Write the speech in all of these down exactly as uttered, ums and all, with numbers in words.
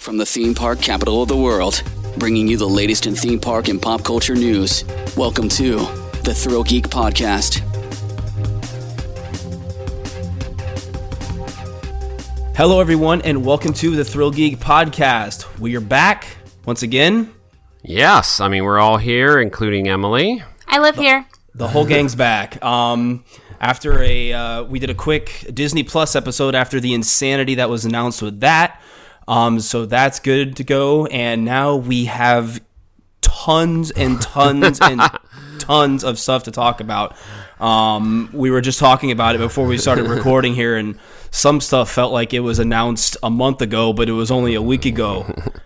From the theme park capital of the world, bringing you the latest in theme park and pop culture news. Welcome to the Thrill Geek Podcast. Hello, everyone, and welcome to the Thrill Geek Podcast. We are back once again. Yes, I mean, we're all here, including Emily. I live the, here. The whole gang's back. Um, after a, uh, we did a quick Disney Plus episode after the insanity that was announced with that. Um, so that's good to go. And now we have tons and tons and tons of stuff to talk about. Um, we were just talking about it before we started recording here, and some stuff felt like it was announced a month ago, but it was only a week ago.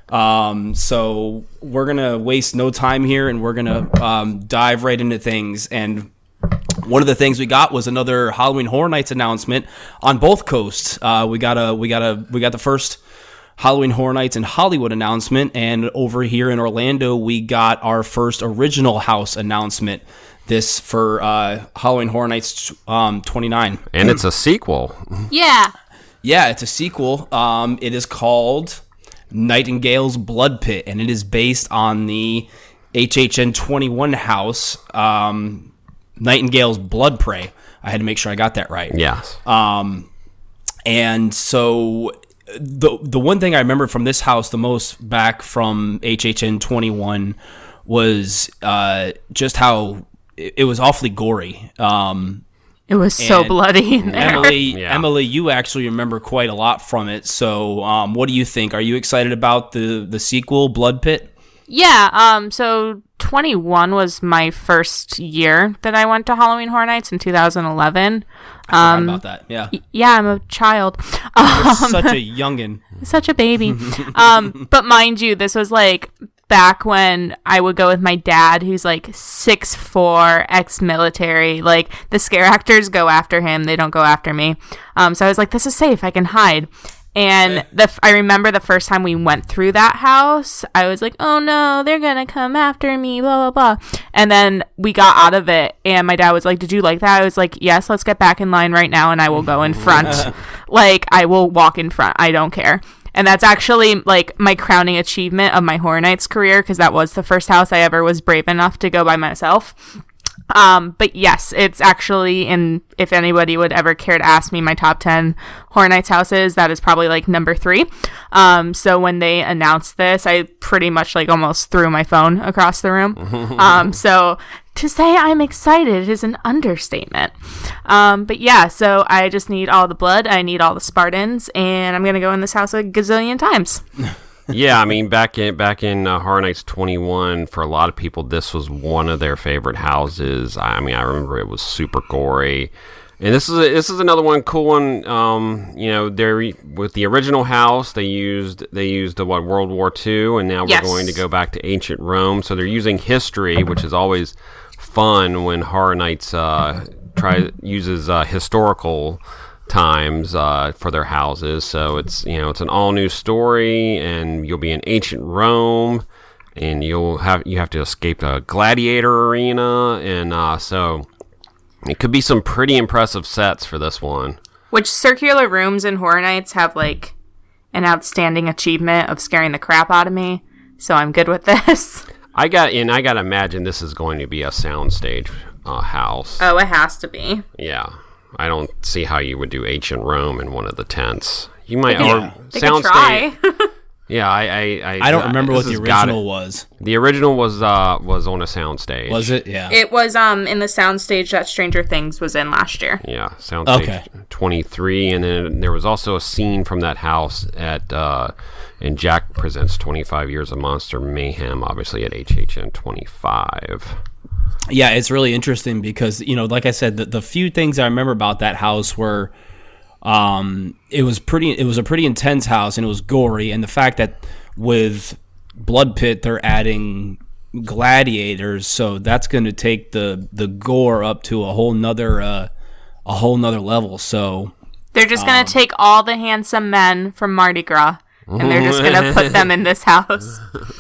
Um, so we're going to waste no time here, and we're going to um, dive right into things. And one of the things we got was another Halloween Horror Nights announcement on both coasts. Uh, we got a, we got a, we got the first Halloween Horror Nights in Hollywood announcement, and over here in Orlando, we got our first original house announcement. This for uh, Halloween Horror Nights um, twenty-nine. And it's a sequel. Yeah. Yeah, it's a sequel. Um, it is called Nightingale's Blood Pit, and it is based on the H H N twenty-one house, um, Nightingale's Blood Prey. I had to make sure I got that right. Yes. Um, and so the the one thing I remember from this house the most back from H H N twenty-one was uh, just how it, it was awfully gory. Um, it was so bloody in there. Emily, Yeah. Emily, you actually remember quite a lot from it. So um, what do you think? Are you excited about the, the sequel, Blood Pit? Yeah, um, so twenty-one was my first year that I went to Halloween Horror Nights in two thousand eleven. I Um, forgot about that, yeah. y- yeah, I'm a child. You're Um, such a youngin'. such a baby. um, but mind you, this was like back when I would go with my dad, who's like six foot four, ex-military. Like, the scare actors go after him. They don't go after me. Um, so I was like, this is safe. I can hide. And the I remember the first time we went through that house, I was like, oh no, they're going to come after me, blah, blah, blah. And then we got out of it, and my dad was like, did you like that? I was like, yes, let's get back in line right now, and I will go in front. Like, I will walk in front. I don't care. And that's actually, like, my crowning achievement of my Horror Nights career, because that was the first house I ever was brave enough to go by myself. Um, but yes, it's actually, in, if anybody would ever care to ask me my top ten Horror Nights houses, that is probably like number three. Um, so when they announced this, I pretty much like almost threw my phone across the room. um, so to say I'm excited is an understatement. Um, but yeah, so I just need all the blood. I need all the Spartans, and I'm going to go in this house a gazillion times. Yeah, I mean, back in back in uh, Horror Nights twenty-one, for a lot of people, this was one of their favorite houses. I mean, I remember it was super gory, and this is a, this is another one, cool one. Um, you know, they with the original house, they used they used uh, what World War Two, and now we're Yes. going to go back to ancient Rome. So they're using history, which is always fun when Horror Nights uh, try uses uh, historical times uh, for their houses. So it's, you know, it's an all new story, and you'll be in ancient Rome, and you'll have you have to escape a gladiator arena, and uh, so it could be some pretty impressive sets for this one. Which circular rooms in Horror Nights have like an outstanding achievement of scaring the crap out of me. So I'm good with this. I got and I gotta imagine this is going to be a soundstage uh, house. Oh, it has to be. Yeah. I don't see how you would do ancient Rome in one of the tents. You might, They could- or They could soundstage. try. Yeah, I, I, I, I don't remember this what the has gotta- original was. The original was, uh, was on a soundstage. Was it? Yeah. It was um in the soundstage that Stranger Things was in last year. Yeah, soundstage Okay. twenty-three, and then there was also a scene from that house at, uh, in Jack Presents twenty-five Years of Monster Mayhem, obviously at H H N twenty-five. Yeah, it's really interesting because, you know, like I said, the, the few things I remember about that house were um, it was pretty it was a pretty intense house, and it was gory, and the fact that with Blood Pit they're adding gladiators, so that's going to take the the gore up to a whole nother uh, a whole nother level. So They're just gonna Um, take all the handsome men from Mardi Gras, and they're just gonna put them in this house.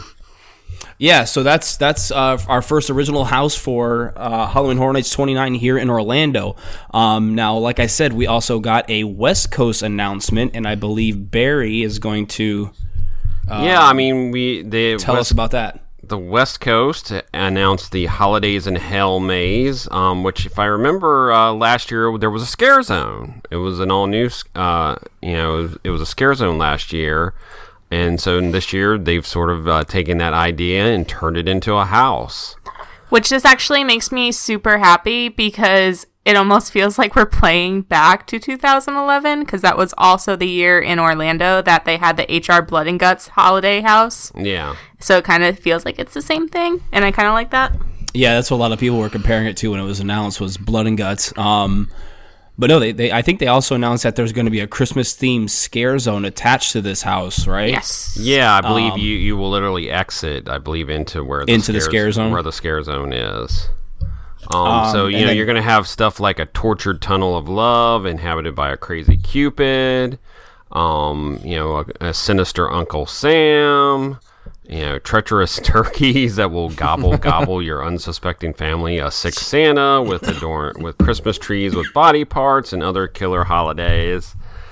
yeah, so that's that's uh, our first original house for uh, Halloween Horror Nights twenty-nine here in Orlando. Um, now, like I said, we also got a West Coast announcement, and I believe Barry is going to Um, yeah, I mean, we they tell West, us about that. The West Coast announced the Holidays in Hell Maze, um, which, if I remember, uh, last year there was a scare zone. It was an all new, uh, you know, it was, it was a scare zone last year, and so this year they've sort of uh, taken that idea and turned it into a house. Which this actually makes me super happy because it almost feels like we're playing back to two thousand eleven because that was also the year in Orlando that they had the H R Blood and Guts holiday house. Yeah. So it kind of feels like it's the same thing, and I kind of like that. Yeah, that's what a lot of people were comparing it to when it was announced, was Blood and Guts. Um, but no, they, they I think they also announced that there's going to be a Christmas-themed scare zone attached to this house, right? Yes. Yeah, I believe Um, you, you will literally exit, I believe, into where the Into the scare zone? where the scare zone is. Um, Um, so you and know then- you're going to have stuff like a tortured tunnel of love inhabited by a crazy Cupid, um, you know, a, a sinister Uncle Sam, you know, treacherous turkeys that will gobble gobble your unsuspecting family, a sick Santa with adorn with Christmas trees with body parts and other killer holidays.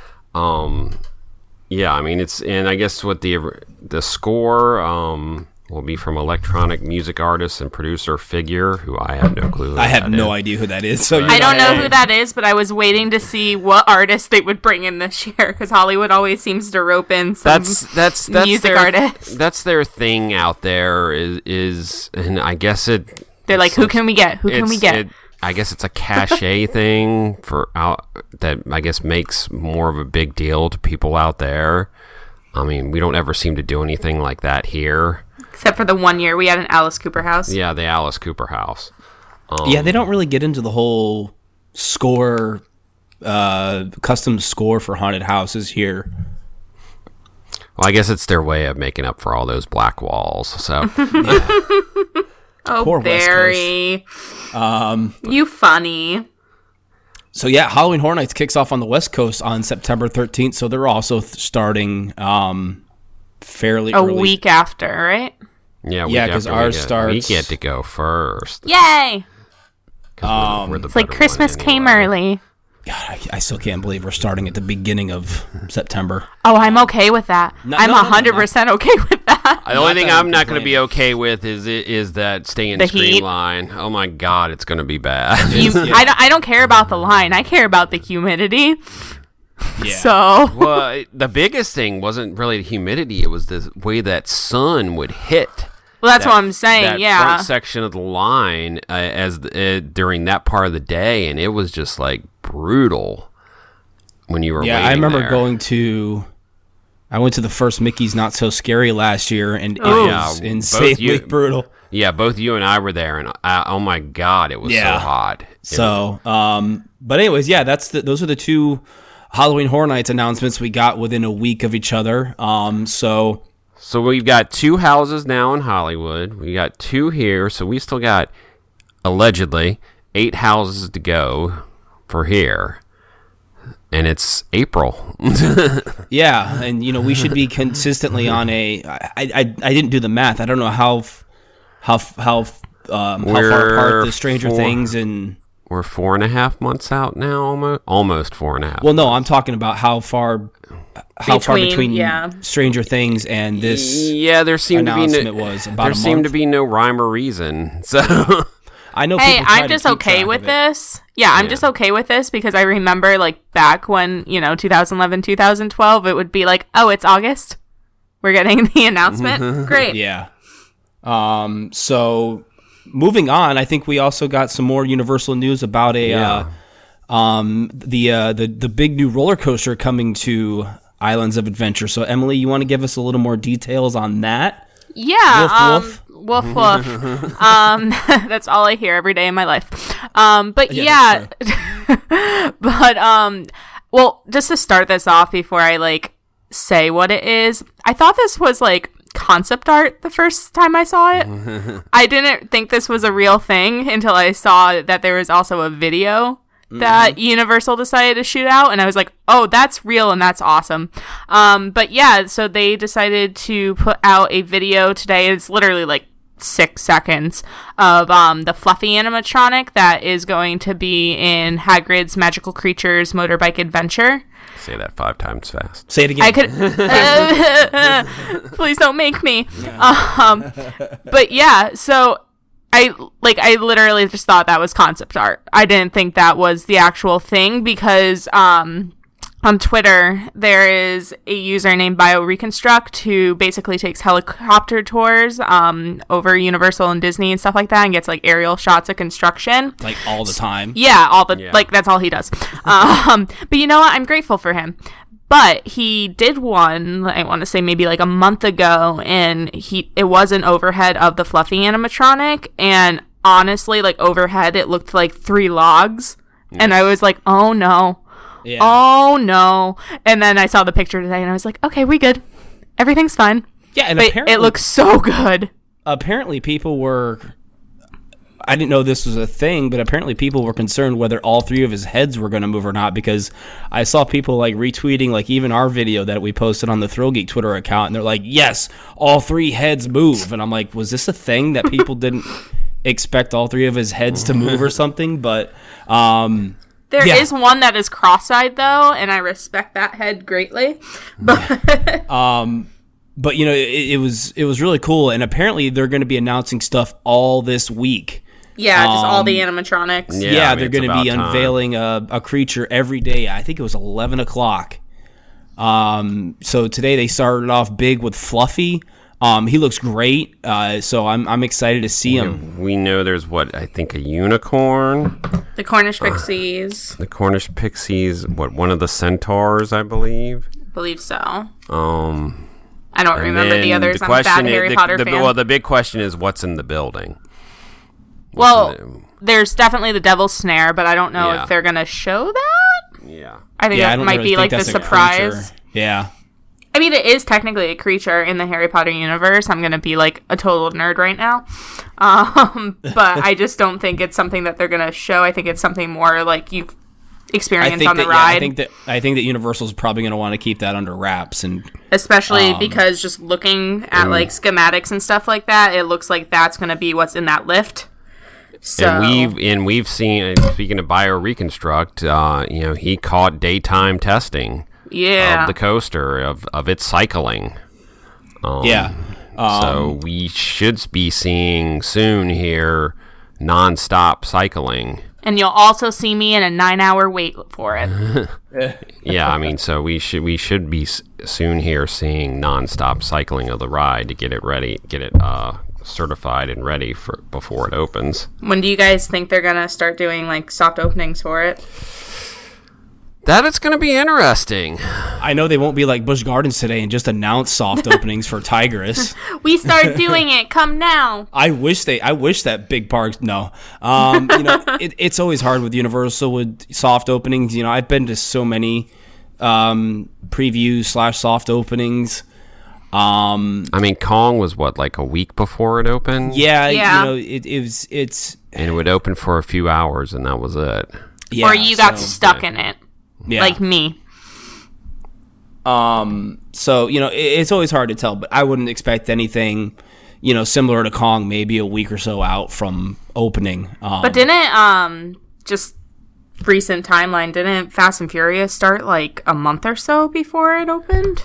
Um, yeah, I mean it's and I guess what the the score um. will be from electronic music artist and producer Figure, who I have no clue who I have that no is. idea who that is. So I don't know you're who that is, but I was waiting to see what artist they would bring in this year because Hollywood always seems to rope in some That's that's that's music their, artists. That's their thing out there. Is is and I guess it. They're like, who can we get? Who can we it's- get? It, I guess it's a cachet thing for out that I guess makes more of a big deal to people out there. I mean, we don't ever seem to do anything like that here. Except for the one year we had an Alice Cooper house. Yeah, the Alice Cooper house. Um, Yeah, they don't really get into the whole score, uh, custom score for haunted houses here. Well, I guess it's their way of making up for all those black walls. So. Oh, Poor West Barry. Um, you funny. So yeah, Halloween Horror Nights kicks off on the West Coast on September thirteenth. So they're also th- starting um, fairly A early. week after, right? Yeah, Yeah, we 'cause definitely ours get- starts- We get to go first. Yay! 'Cause we're- we're the It's like better Christmas one came anyway. early. God, I, I still can't believe we're starting at the beginning of September. Oh, I'm okay with that. No- I'm no, no, no, one hundred percent okay with that. The only Not thing that I'm I'm not going to be complaining. okay with is is that stay in The screen heat. line. Oh my god, it's going to be bad. You, I, don't, I don't care about the line. I care about the humidity. Yeah. So, Well, it- the biggest thing wasn't really the humidity; it was the way that sun would hit. well, that's that- what I'm saying. That Yeah. front section of the line uh, as the, uh, during that part of the day, and it was just like brutal when you were. Yeah, waiting I remember there. going to. I went to the first Mickey's Not So Scary last year, and it Oh. was Yeah, both insanely you- brutal. Yeah, both you and I were there, and uh, oh my god, it was Yeah. so hot. It So, um, but anyways, yeah, that's the, those are the two Halloween Horror Nights announcements we got within a week of each other. Um, so So we've got two houses now in Hollywood. We got two here, so we still got allegedly eight houses to go for here. And it's April. yeah, and you know we should be consistently on a. I, I I didn't do the math. I don't know how f- how f- how f- um, how far We're apart the Stranger four- Things and. We're four and a half months out now, almost. Almost four and a half. Well, no, I'm talking about how far how far Between, between yeah. Stranger Things and this. yeah, there seemed to be announcement no, was about there a seemed month. to be no rhyme or reason. So I know. Hey, people try I'm to just keep okay track with of it. this. Yeah, I'm Yeah. just okay with this because I remember like back when, you know, twenty eleven, twenty twelve, it would be like, oh, it's August. We're getting the announcement. Great. Yeah. Um. So, moving on, I think we also got some more Universal news about a Yeah. uh, um the uh the the big new roller coaster coming to Islands of Adventure. So, Emily, you want to give us a little more details on that? Yeah. Woof, um, woof. Woof woof. um, that's all I hear every day in my life. Um, but Yeah, yeah, but um, well, just to start this off before I like say what it is, I thought this was like concept art the first time I saw it. I didn't think this was a real thing until I saw that there was also a video that Universal decided to shoot out, and I was like, oh, that's real and that's awesome. Um, but yeah, so they decided to put out a video today. It's literally like six seconds of um, the Fluffy animatronic that is going to be in Hagrid's Magical Creatures Motorbike Adventure. say that five times fast. Say it again. I could. Please don't make me. Um, but yeah, so I like I literally just thought that was concept art. I didn't think that was the actual thing because um, on Twitter there is a user named BioReconstruct who basically takes helicopter tours um, over Universal and Disney and stuff like that and gets like aerial shots of construction. Like all the time. Yeah, all the Yeah. like that's all he does. Um, but you know what? I'm grateful for him. But he did one, I want to say maybe like a month ago, and he it was an overhead of the Fluffy animatronic, and honestly, like overhead, it looked like three logs, and I was like, oh no, Yeah. oh no, and then I saw the picture today, and I was like, okay, we good, everything's fine. Yeah, and But apparently it looks so good. apparently people were I didn't know this was a thing, but apparently people were concerned whether all three of his heads were going to move or not, because I saw people like retweeting like even our video that we posted on the Thrill Geek Twitter account, and they're like, yes, all three heads move. And I'm like, was this a thing that people didn't expect all three of his heads to move or something? But um There Yeah. is one that is cross-eyed though, and I respect that head greatly. But but you know, it, it was it was really cool, and apparently they're going to be announcing stuff all this week. yeah, just all Um, the animatronics. Yeah, Yeah, I mean, they're it's going to about be time. unveiling a, a creature every day. I think it was eleven o'clock. Um, so today they started off big with Fluffy. Um, he looks great. Uh, so I'm I'm excited to see him. We know there's what I think a unicorn, The Cornish Pixies, the Cornish pixies, what one of the centaurs, I believe. believe so. Um, I don't and remember the then others. the I'm a bad question is- Harry the, Potter the, fan. Well, the big question is what's in the building. well, What's in there's definitely the Devil's Snare, but I don't know Yeah. if they're gonna show that. the, yeah. I think Yeah, I that don't might really be think like the that's a surprise. creature. Yeah. I mean, it is technically a creature in the Harry Potter universe. I'm gonna be like a total nerd right now, um, but I just don't think it's something that they're gonna show. I think it's something more like you've I experienced think on the that, yeah, ride, I think that I think that Universal's probably going to want to keep that under wraps, and especially um, because just looking at mm. like schematics and stuff like that, it looks like that's gonna be what's in that lift. So And we've and we've seen. And speaking of BioReconstruct, uh, you know, he caught daytime testing yeah, of the coaster of of its cycling. Um, yeah. Um, so we should be seeing soon here non-stop cycling. and you'll also see me in a nine-hour wait for it. Yeah, I mean, so we should we should be s- soon here seeing non-stop cycling of the ride to get it ready, get it uh, certified and ready for before it opens. When do you guys think they're gonna start doing like soft openings for it? That is going to be interesting. I know they won't be like Busch Gardens today and just announce soft openings for Tigress. We start doing it. Come now. I wish they. I wish that big parks. No, um, you know, it, it's always hard with Universal with soft openings. You know, I've been to so many um, previews slash soft openings. Um, I mean, Kong was what, like a week before it opened? yeah, Yeah. you know, it, it was. It's And it would open for a few hours, and that was it. yeah. Or you got so- stuck in it. yeah. Like me. Um, so, you know, it, it's always hard to tell, but I wouldn't expect anything, you know, similar to Kong, maybe a week or so out from opening. Um, But didn't, um, just recent timeline, didn't Fast and Furious start like a month or so before it opened?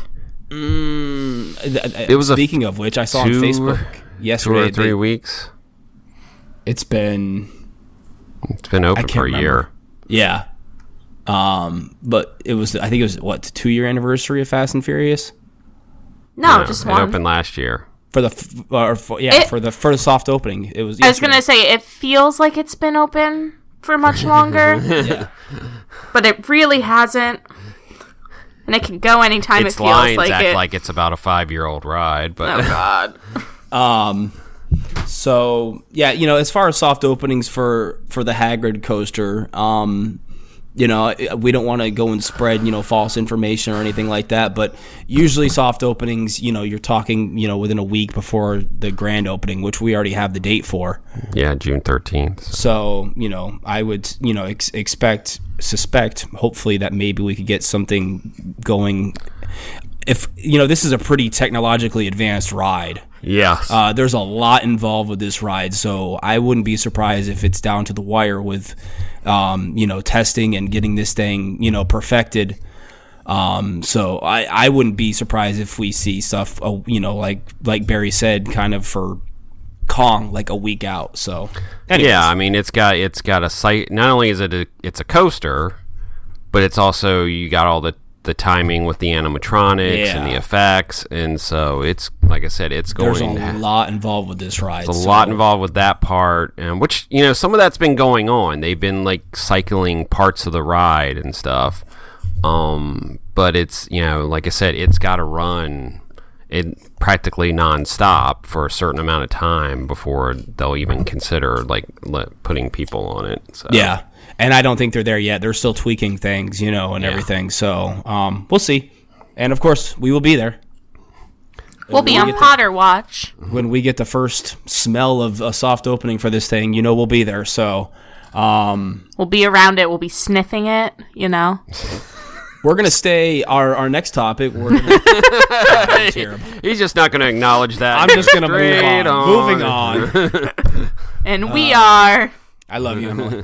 it was a speaking of which, I saw two- on Facebook Two yesterday. or three they- weeks. it's been, It's been open can't for a remember. year. yeah. Um, but it was, I think it was what, the two year anniversary of Fast and Furious No, No, just it one. opened last year. for the, f- or for, yeah, It- for the, for the soft opening. It was, I was yesterday. gonna say, it feels like it's been open for much longer, yeah. but it really hasn't. And it can go anytime Its it feels lines like act it. like it's about a five-year-old ride, but Oh, God. Um, so yeah, you know, as far as soft openings for for the Hagrid coaster, um, you know, we don't want to go and spread, you know, false information or anything like that. But usually, soft openings, you know, you're talking, you know, within a week before the grand opening, which we already have the date for. yeah, June thirteenth. So, you know, I would, you know, ex- expect, suspect, hopefully that maybe we could get something going. If, you know, this is a pretty technologically advanced ride. Yes. Uh, there's a lot involved with this ride, so I wouldn't be surprised if it's down to the wire with, um, you know, testing and getting this thing, you know, perfected. Um, so I, I wouldn't be surprised if we see stuff, uh, you know, like like Barry said, kind of for Kong, like a week out. So anyways. Yeah, I mean, it's got it's got a site. Not only is it a, it's a coaster, but it's also you got all the the timing with the animatronics Yeah. and the effects, and so it's like I said, it's going. There's a lot involved with this ride. There's a so. lot involved with that part, and which you know some of that's been going on. They've been like cycling parts of the ride and stuff. Um, but it's you know like I said, it's got to run it practically nonstop for a certain amount of time before they'll even consider like let, putting people on it. So. Yeah. And I don't think they're there yet. They're still tweaking things, you know, and Yeah. everything. So um, we'll see. And of course, we will be there. We'll be we on get to- Potter Watch. When we get the first smell of a soft opening for this thing, you know we'll be there. So um, We'll be around it. We'll be sniffing it, you know. we're going to stay, our, our next topic, we're gonna, terrible. He's just not going to acknowledge that. I'm just going to move Straight on. Moving on. And we are. I love you, Emily.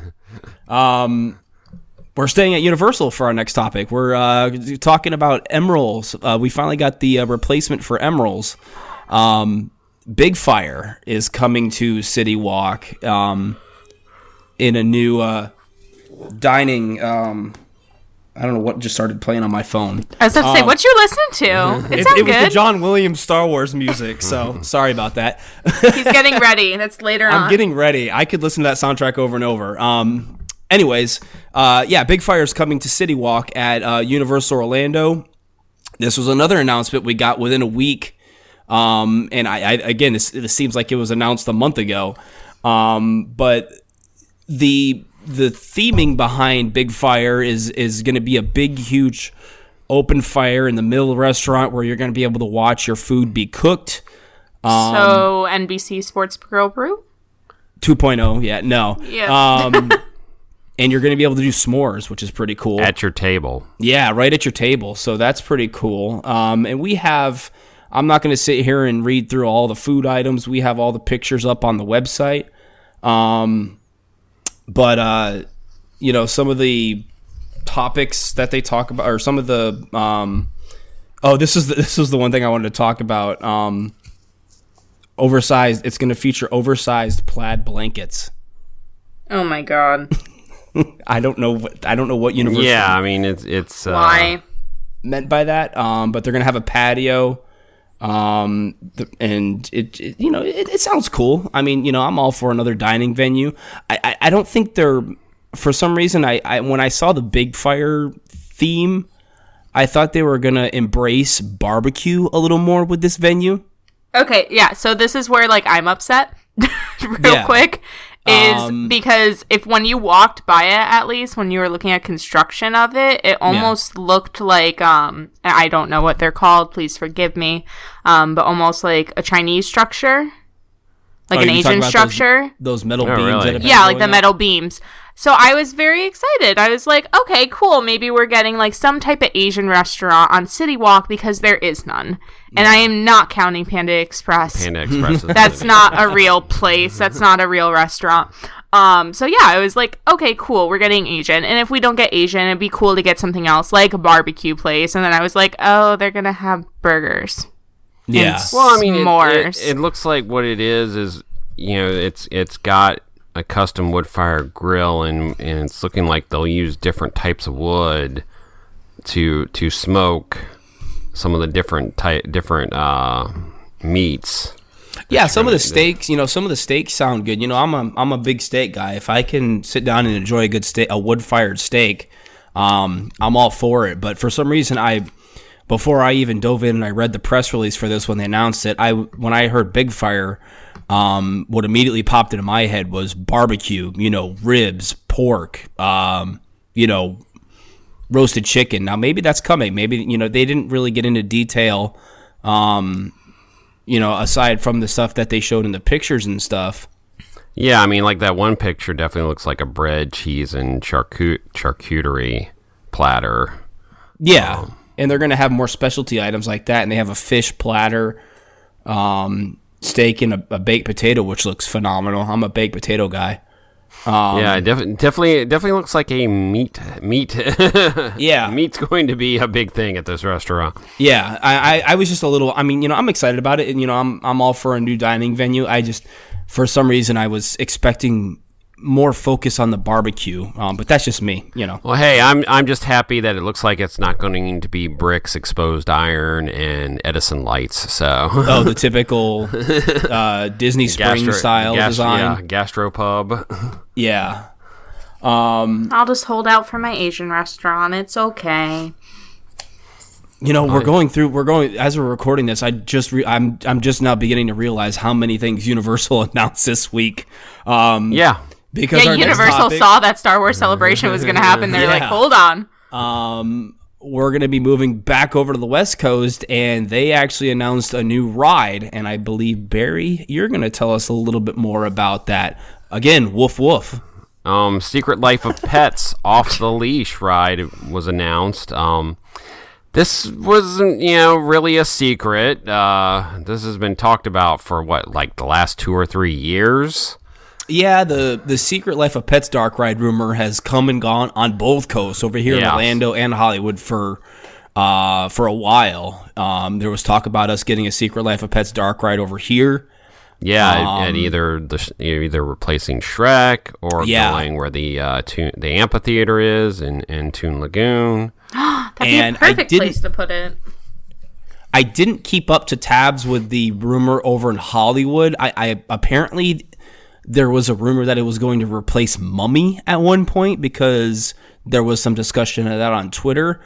Um, we're staying at Universal for our next topic. We're uh, talking about Emeralds. Uh, we finally got the uh, replacement for Emeralds. Um, Big Fire is coming to City Walk um, in a new uh, dining. Um, I don't know what just started playing on my phone. I was about to say, what you listen to? It Um, It, sounds it was the good. John Williams Star Wars music, so sorry about that. He's getting ready. That's later on. I'm getting ready. I could listen to that soundtrack over and over. Um, anyways, uh, yeah, Big Fire's coming to City Walk at uh, Universal Orlando. This was another announcement we got within a week. Um, and I, I again, this, this seems like it was announced a month ago. Um, but the the theming behind Big Fire is is going to be a big, huge open fire in the middle of the restaurant where you're going to be able to watch your food be cooked. so N B C Sports Girl Brew? two point oh, yeah, no. Yeah. Um, and you're going to be able to do s'mores, which is pretty cool. at your table. Yeah, right at your table. So that's pretty cool. Um, and we have, I'm not going to sit here and read through all the food items. We have all the pictures up on the website. Um, but, uh, you know, some of the topics that they talk about, or some of the, um, oh, this is the, this is the one thing I wanted to talk about. Um, oversized, it's going to feature oversized plaid blankets. Oh my god. I don't know what, I don't know what Universal Yeah, I mean it's it's uh, Why? meant by that, um, but they're gonna have a patio, um, th- and it, it you know it, it sounds cool. I mean, you know, I'm all for another dining venue. I, I, I don't think they're, for some reason, I, I when I saw the Big Fire theme, I thought they were gonna embrace barbecue a little more with this venue. Okay, yeah, so this is where, like, I'm upset real Yeah. quick, is Um, because if when you walked by it, at least, when you were looking at construction of it, it almost looked like, um, I don't know what they're called, please forgive me, um, but almost like a Chinese structure, like Oh, an you're talking Asian about structure. Those, those metal Oh, beams. really? That have been Yeah, like going the up. metal beams. So I was very excited. I was like, okay, cool. Maybe we're getting like some type of Asian restaurant on City Walk because there is none. And I am not counting Panda Express. Panda Express. is That's living. not a real place. That's not a real restaurant. Um, so yeah, I was like, okay, cool. We're getting Asian. And if we don't get Asian, it'd be cool to get something else like a barbecue place. And then I was like, oh, they're going to have burgers. Yeah. And Well, I mean, it, s'mores. it, it looks like what it is is you know it's it's got a custom wood fire grill and and it's looking like they'll use different types of wood to to smoke some of the different type different uh, meats. Yeah, some of the gonna- steaks, you know, some of the steaks sound good. You know, I'm a I'm a big steak guy. If I can sit down and enjoy a good steak, a wood fired steak, um, I'm all for it. But for some reason, I before I even dove in and I read the press release for this when they announced it, I when I heard Big Fire, um, what immediately popped into my head was barbecue. You know, ribs, pork, um, you know, roasted chicken. Now maybe that's coming. Maybe you know they didn't really get into detail. Um, you know, aside from the stuff that they showed in the pictures and stuff. Yeah, I mean, like that one picture definitely looks like a bread, cheese, and charcut charcuterie platter. Yeah. And they're going to have more specialty items like that. And they have a fish platter, um, steak, and a, a baked potato, which looks phenomenal. I'm a baked potato guy. Um, yeah, def- definitely, it definitely looks like a meat meat. Yeah. Meat's going to be a big thing at this restaurant. Yeah, I, I, I was just a little. I mean, you know, I'm excited about it, and you know, I'm I'm all for a new dining venue. I just, for some reason, I was expecting more focus on the barbecue, um, but that's just me, you know. Well, hey, I'm I'm just happy that it looks like it's not going to be bricks, exposed iron, and Edison lights. So, Oh, the typical uh, Disney Spring Gastro- style gas- design. Yeah, gastropub. Yeah. Um, I'll just hold out for my Asian restaurant. It's okay. you know, we're going through. We're going as we're recording this. I just, re- I'm, I'm just now beginning to realize how many things Universal announced this week. Um, Yeah. because Yeah, our next Universal topic- saw that Star Wars Celebration was going to happen. They're like, Yeah. hold on. Um, we're going to be moving back over to the West Coast, and they actually announced a new ride. And I believe, Barry, you're going to tell us a little bit more about that. Again, woof woof. Um, Secret Life of Pets Off the Leash ride was announced. Um, this wasn't, you know, really a secret. Uh, this has been talked about for what, like the last two or three years. Yeah, the the Secret Life of Pets dark ride rumor has come and gone on both coasts, over here in Yes. Orlando and Hollywood for uh for a while. Um, there was talk about us getting a Secret Life of Pets dark ride over here. Yeah, and either the sh- you're either replacing Shrek or Yeah. going where the uh, Toon, the amphitheater is in, in Toon Lagoon. That'd And be I a perfect didn't- place to put it. I didn't keep up to tabs with the rumor over in Hollywood. I, I apparently there was a rumor that it was going to replace Mummy at one point because there was some discussion of that on Twitter.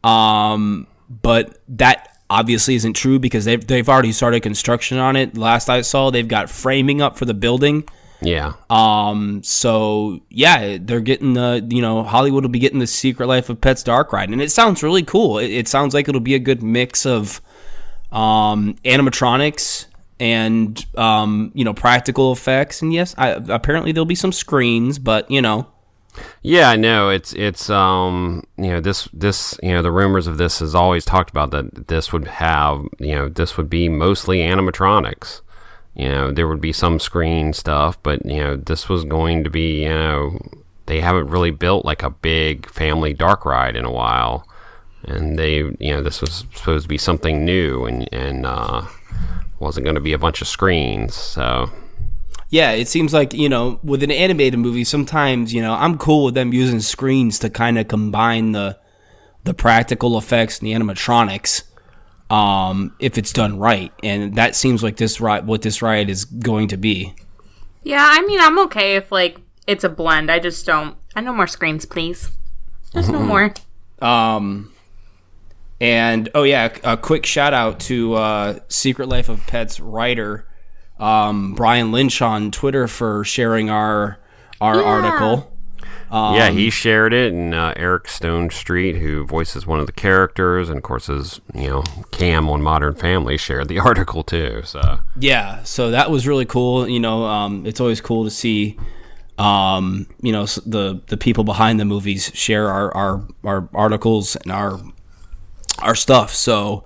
Um, but that obviously isn't true because they've they've already started construction on it. Last I saw, they've got framing up for the building. Yeah. Um, so yeah, they're getting the, you know, Hollywood will be getting the Secret Life of Pets dark ride, and it sounds really cool. It, it sounds like it'll be a good mix of um, animatronics and um, you know, practical effects. And yes, I, apparently there'll be some screens, but you know, Yeah, no, it's it's um you know this this you know the rumors of this has always talked about that this would have you know this would be mostly animatronics. You know, there would be some screen stuff, but you know this was going to be you know they haven't really built like a big family dark ride in a while, and they you know this was supposed to be something new and and uh, wasn't going to be a bunch of screens, so. yeah, it seems like, you know, with an animated movie, sometimes, you know, I'm cool with them using screens to kind of combine the the practical effects and the animatronics, um, if it's done right. And that seems like this ride, what this ride is going to be. Yeah, I mean, I'm okay if, like, it's a blend. I just don't... I no more screens, please. Just no more. Um, and, oh yeah, a, a quick shout out to uh, Secret Life of Pets writer um, Brian Lynch on Twitter for sharing our our Yeah. article. Um, Yeah, he shared it, and uh, Eric Stone Street, who voices one of the characters, and of course is you know Cam on Modern Family, shared the article too. So Yeah, so that was really cool. You know, um, it's always cool to see, um, you know, s- the the people behind the movies share our, our, our articles and our our stuff. So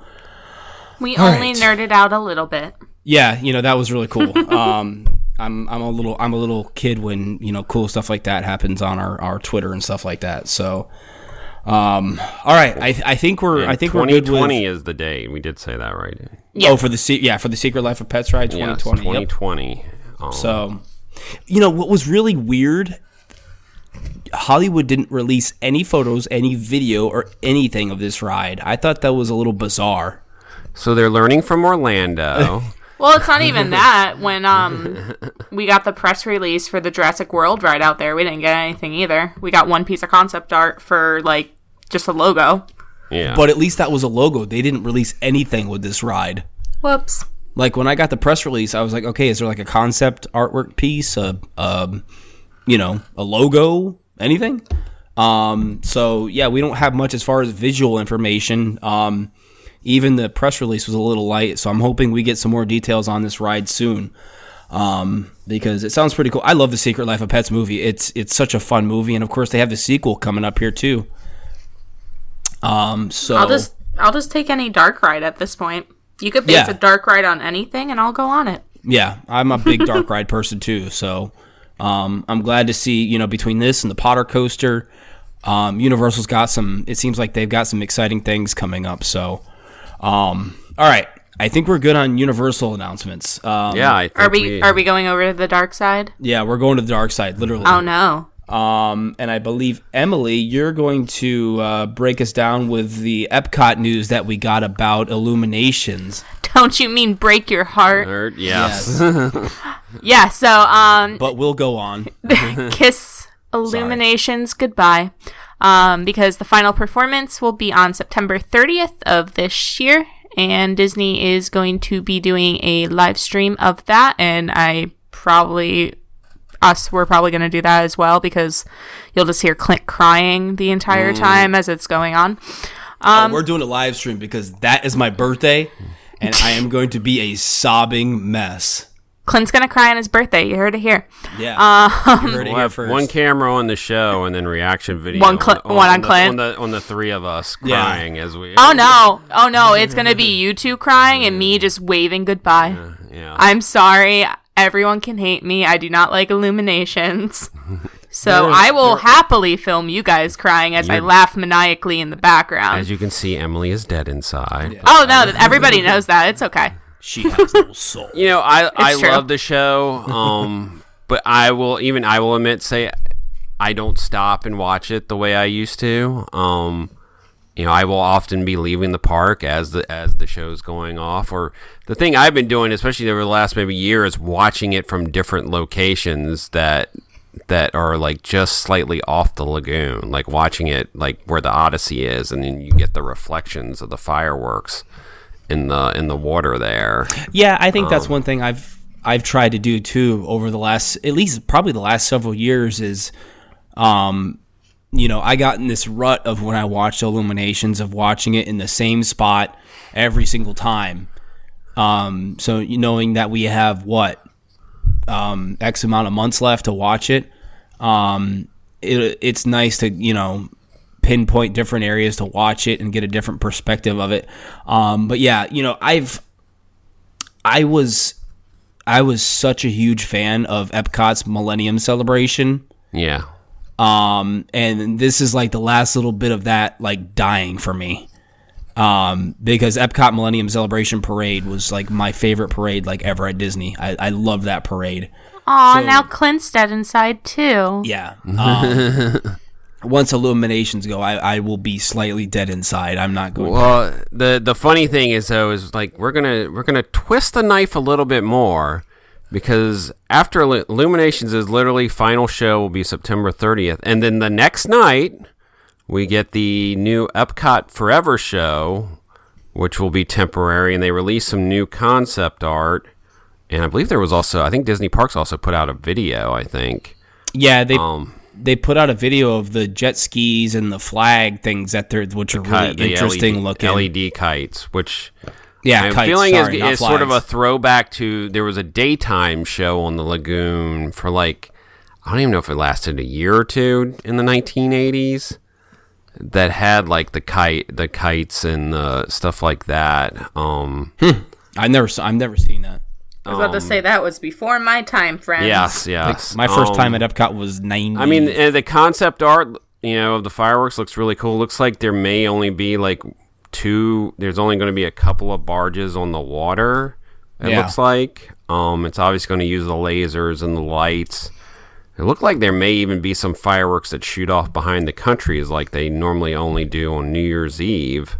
We All only right. nerded out a little bit. yeah, you know, that was really cool. um, I'm I'm a little I'm a little kid when you know cool stuff like that happens on our, our Twitter and stuff like that. So, um, all right, I I think we're I think we're twenty good with. twenty is the date. We did say that, right? Oh, for the se- yeah for the Secret Life of Pets ride twenty Yes, twenty. twenty Yep. twenty. Um, So, you know, what was really weird, Hollywood didn't release any photos, any video, or anything of this ride. I thought that was a little bizarre. so they're learning from Orlando. Well, it's not even that. When um we got the press release for the Jurassic World ride out there, we didn't get anything either. We got one piece of concept art for, like, just a logo. Yeah, But at least that was a logo. They didn't release anything with this ride. Whoops. Like, when I got the press release, I was like, okay, is there like a concept artwork piece, a, um, you know, a logo, anything? Um, so, yeah, we don't have much as far as visual information. Um, even the press release was a little light, so I'm hoping we get some more details on this ride soon. Um, because it sounds pretty cool. I love the Secret Life of Pets movie. It's it's such a fun movie, and of course they have the sequel coming up here too. Um, so I'll just I'll just take any dark ride at this point. You could base Yeah. a dark ride on anything, and I'll go on it. yeah, I'm a big dark ride person too. So Um, I'm glad to see, you know, between this and the Potter Coaster, um, Universal's got some, it seems like they've got some exciting things coming up. So, um, all right. I think we're good on Universal announcements. Um, yeah. I think Are we, we are we going over to the dark side? Yeah, we're going to the dark side, literally. Oh, no. Um, and I believe, Emily, you're going to uh, break us down with the Epcot news that we got about Illuminations. Don't you mean break your heart? Nerd, yes. Yes. Yeah, so, um, But we'll go on. kiss Illuminations goodbye. Um, because the final performance will be on September thirtieth of this year, and Disney is going to be doing a live stream of that, and I probably, us, we're probably going to do that as well, because you'll just hear Clint crying the entire time as it's going on. Um, oh, we're doing a live stream because that is my birthday, and I am going to be a sobbing mess. Clint's going to cry on his birthday. You heard it here. Yeah. Um, you heard it We'll here have first. one camera on the show and then reaction video. One cl- on, one on the, Clint. On the, on the three of us Yeah. crying as we... Oh, no. Oh, no. It's going to be you two crying and me just waving goodbye. Yeah. I'm sorry. Everyone can hate me. I do not like Illuminations. So There- I will there- happily film you guys crying as I You're- laugh maniacally in the background. As you can see, Emily is dead inside. Yeah. Oh, no. Everybody knows that. It's okay. She has no soul. You know, I I true. love the show, um, but I will even I will admit, say, I don't stop and watch it the way I used to. Um, you know, I will often be leaving the park as the as the show's going off. Or the thing I've been doing, especially over the last maybe year, is watching it from different locations that that are like just slightly off the lagoon, like watching it like where the Odyssey is, and then you get the reflections of the fireworks in the in the water there. Yeah, I think Um, that's one thing I've I've tried to do too over the last, at least probably the last several years is, um, you know, I got in this rut of when I watched Illuminations of watching it in the same spot every single time. Um, so you knowing that we have what, um, X amount of months left to watch it, um, it it's nice to, you know, pinpoint different areas to watch it and get a different perspective of it. Um, but yeah, you know, I've, I was, I was such a huge fan of Epcot's Millennium Celebration. Yeah. Um, and this is like the last little bit of that, like dying for me. Um, because Epcot Millennium Celebration Parade was like my favorite parade like ever at Disney. I, I love that parade. Aw, So- now Clint's dead inside too. Yeah. Um, once Illuminations go, I, I will be slightly dead inside. I'm not going. Well, the the funny thing is though is like we're gonna we're gonna twist the knife a little bit more, because after Illu- Illuminations is literally final show will be September thirtieth, and then the next night we get the new Epcot Forever show, which will be temporary, and they release some new concept art, and I believe there was also I think Disney Parks also put out a video. I think. Yeah, they Um, they put out a video of the jet skis and the flag things that they're which are really ki- the interesting L E D, looking. L E D kites, which Yeah, I'm kites, feeling sorry, is, not is sort of a flags. throwback to there was a daytime show on the lagoon for like I don't even know if it lasted a year or two in the nineteen eighties that had like the kite the kites and the stuff like that. Um, I've never s- I've never seen that. I was about to say that was before my time, friends. yes, yes. My first Um, time at Epcot was ninety. I mean, uh, the concept art, you know, of the fireworks looks really cool. Looks like there may only be like two. There's only going to be a couple of barges on the water. It Yeah. looks like. Um, it's obviously going to use the lasers and the lights. It looked like there may even be some fireworks that shoot off behind the countries, like they normally only do on New Year's Eve.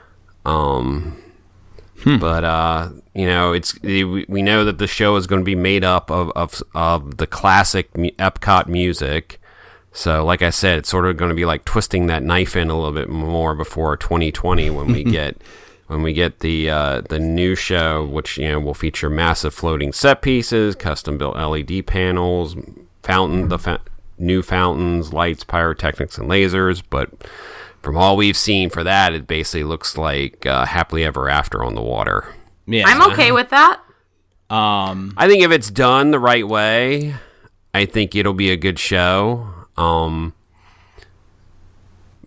Um, but uh, you know, it's we we know that the show is going to be made up of of, of the classic mu- Epcot music. So, like I said, it's sort of going to be like twisting that knife in a little bit more before twenty twenty when we get when we get the uh, the new show, which you know will feature massive floating set pieces, custom built L E D panels, fountain the fa- new fountains, lights, pyrotechnics, and lasers. But from all we've seen for that, it basically looks like uh, happily ever after on the water. yeah, I'm okay with that. Um, I think if it's done the right way, I think it'll be a good show. Um,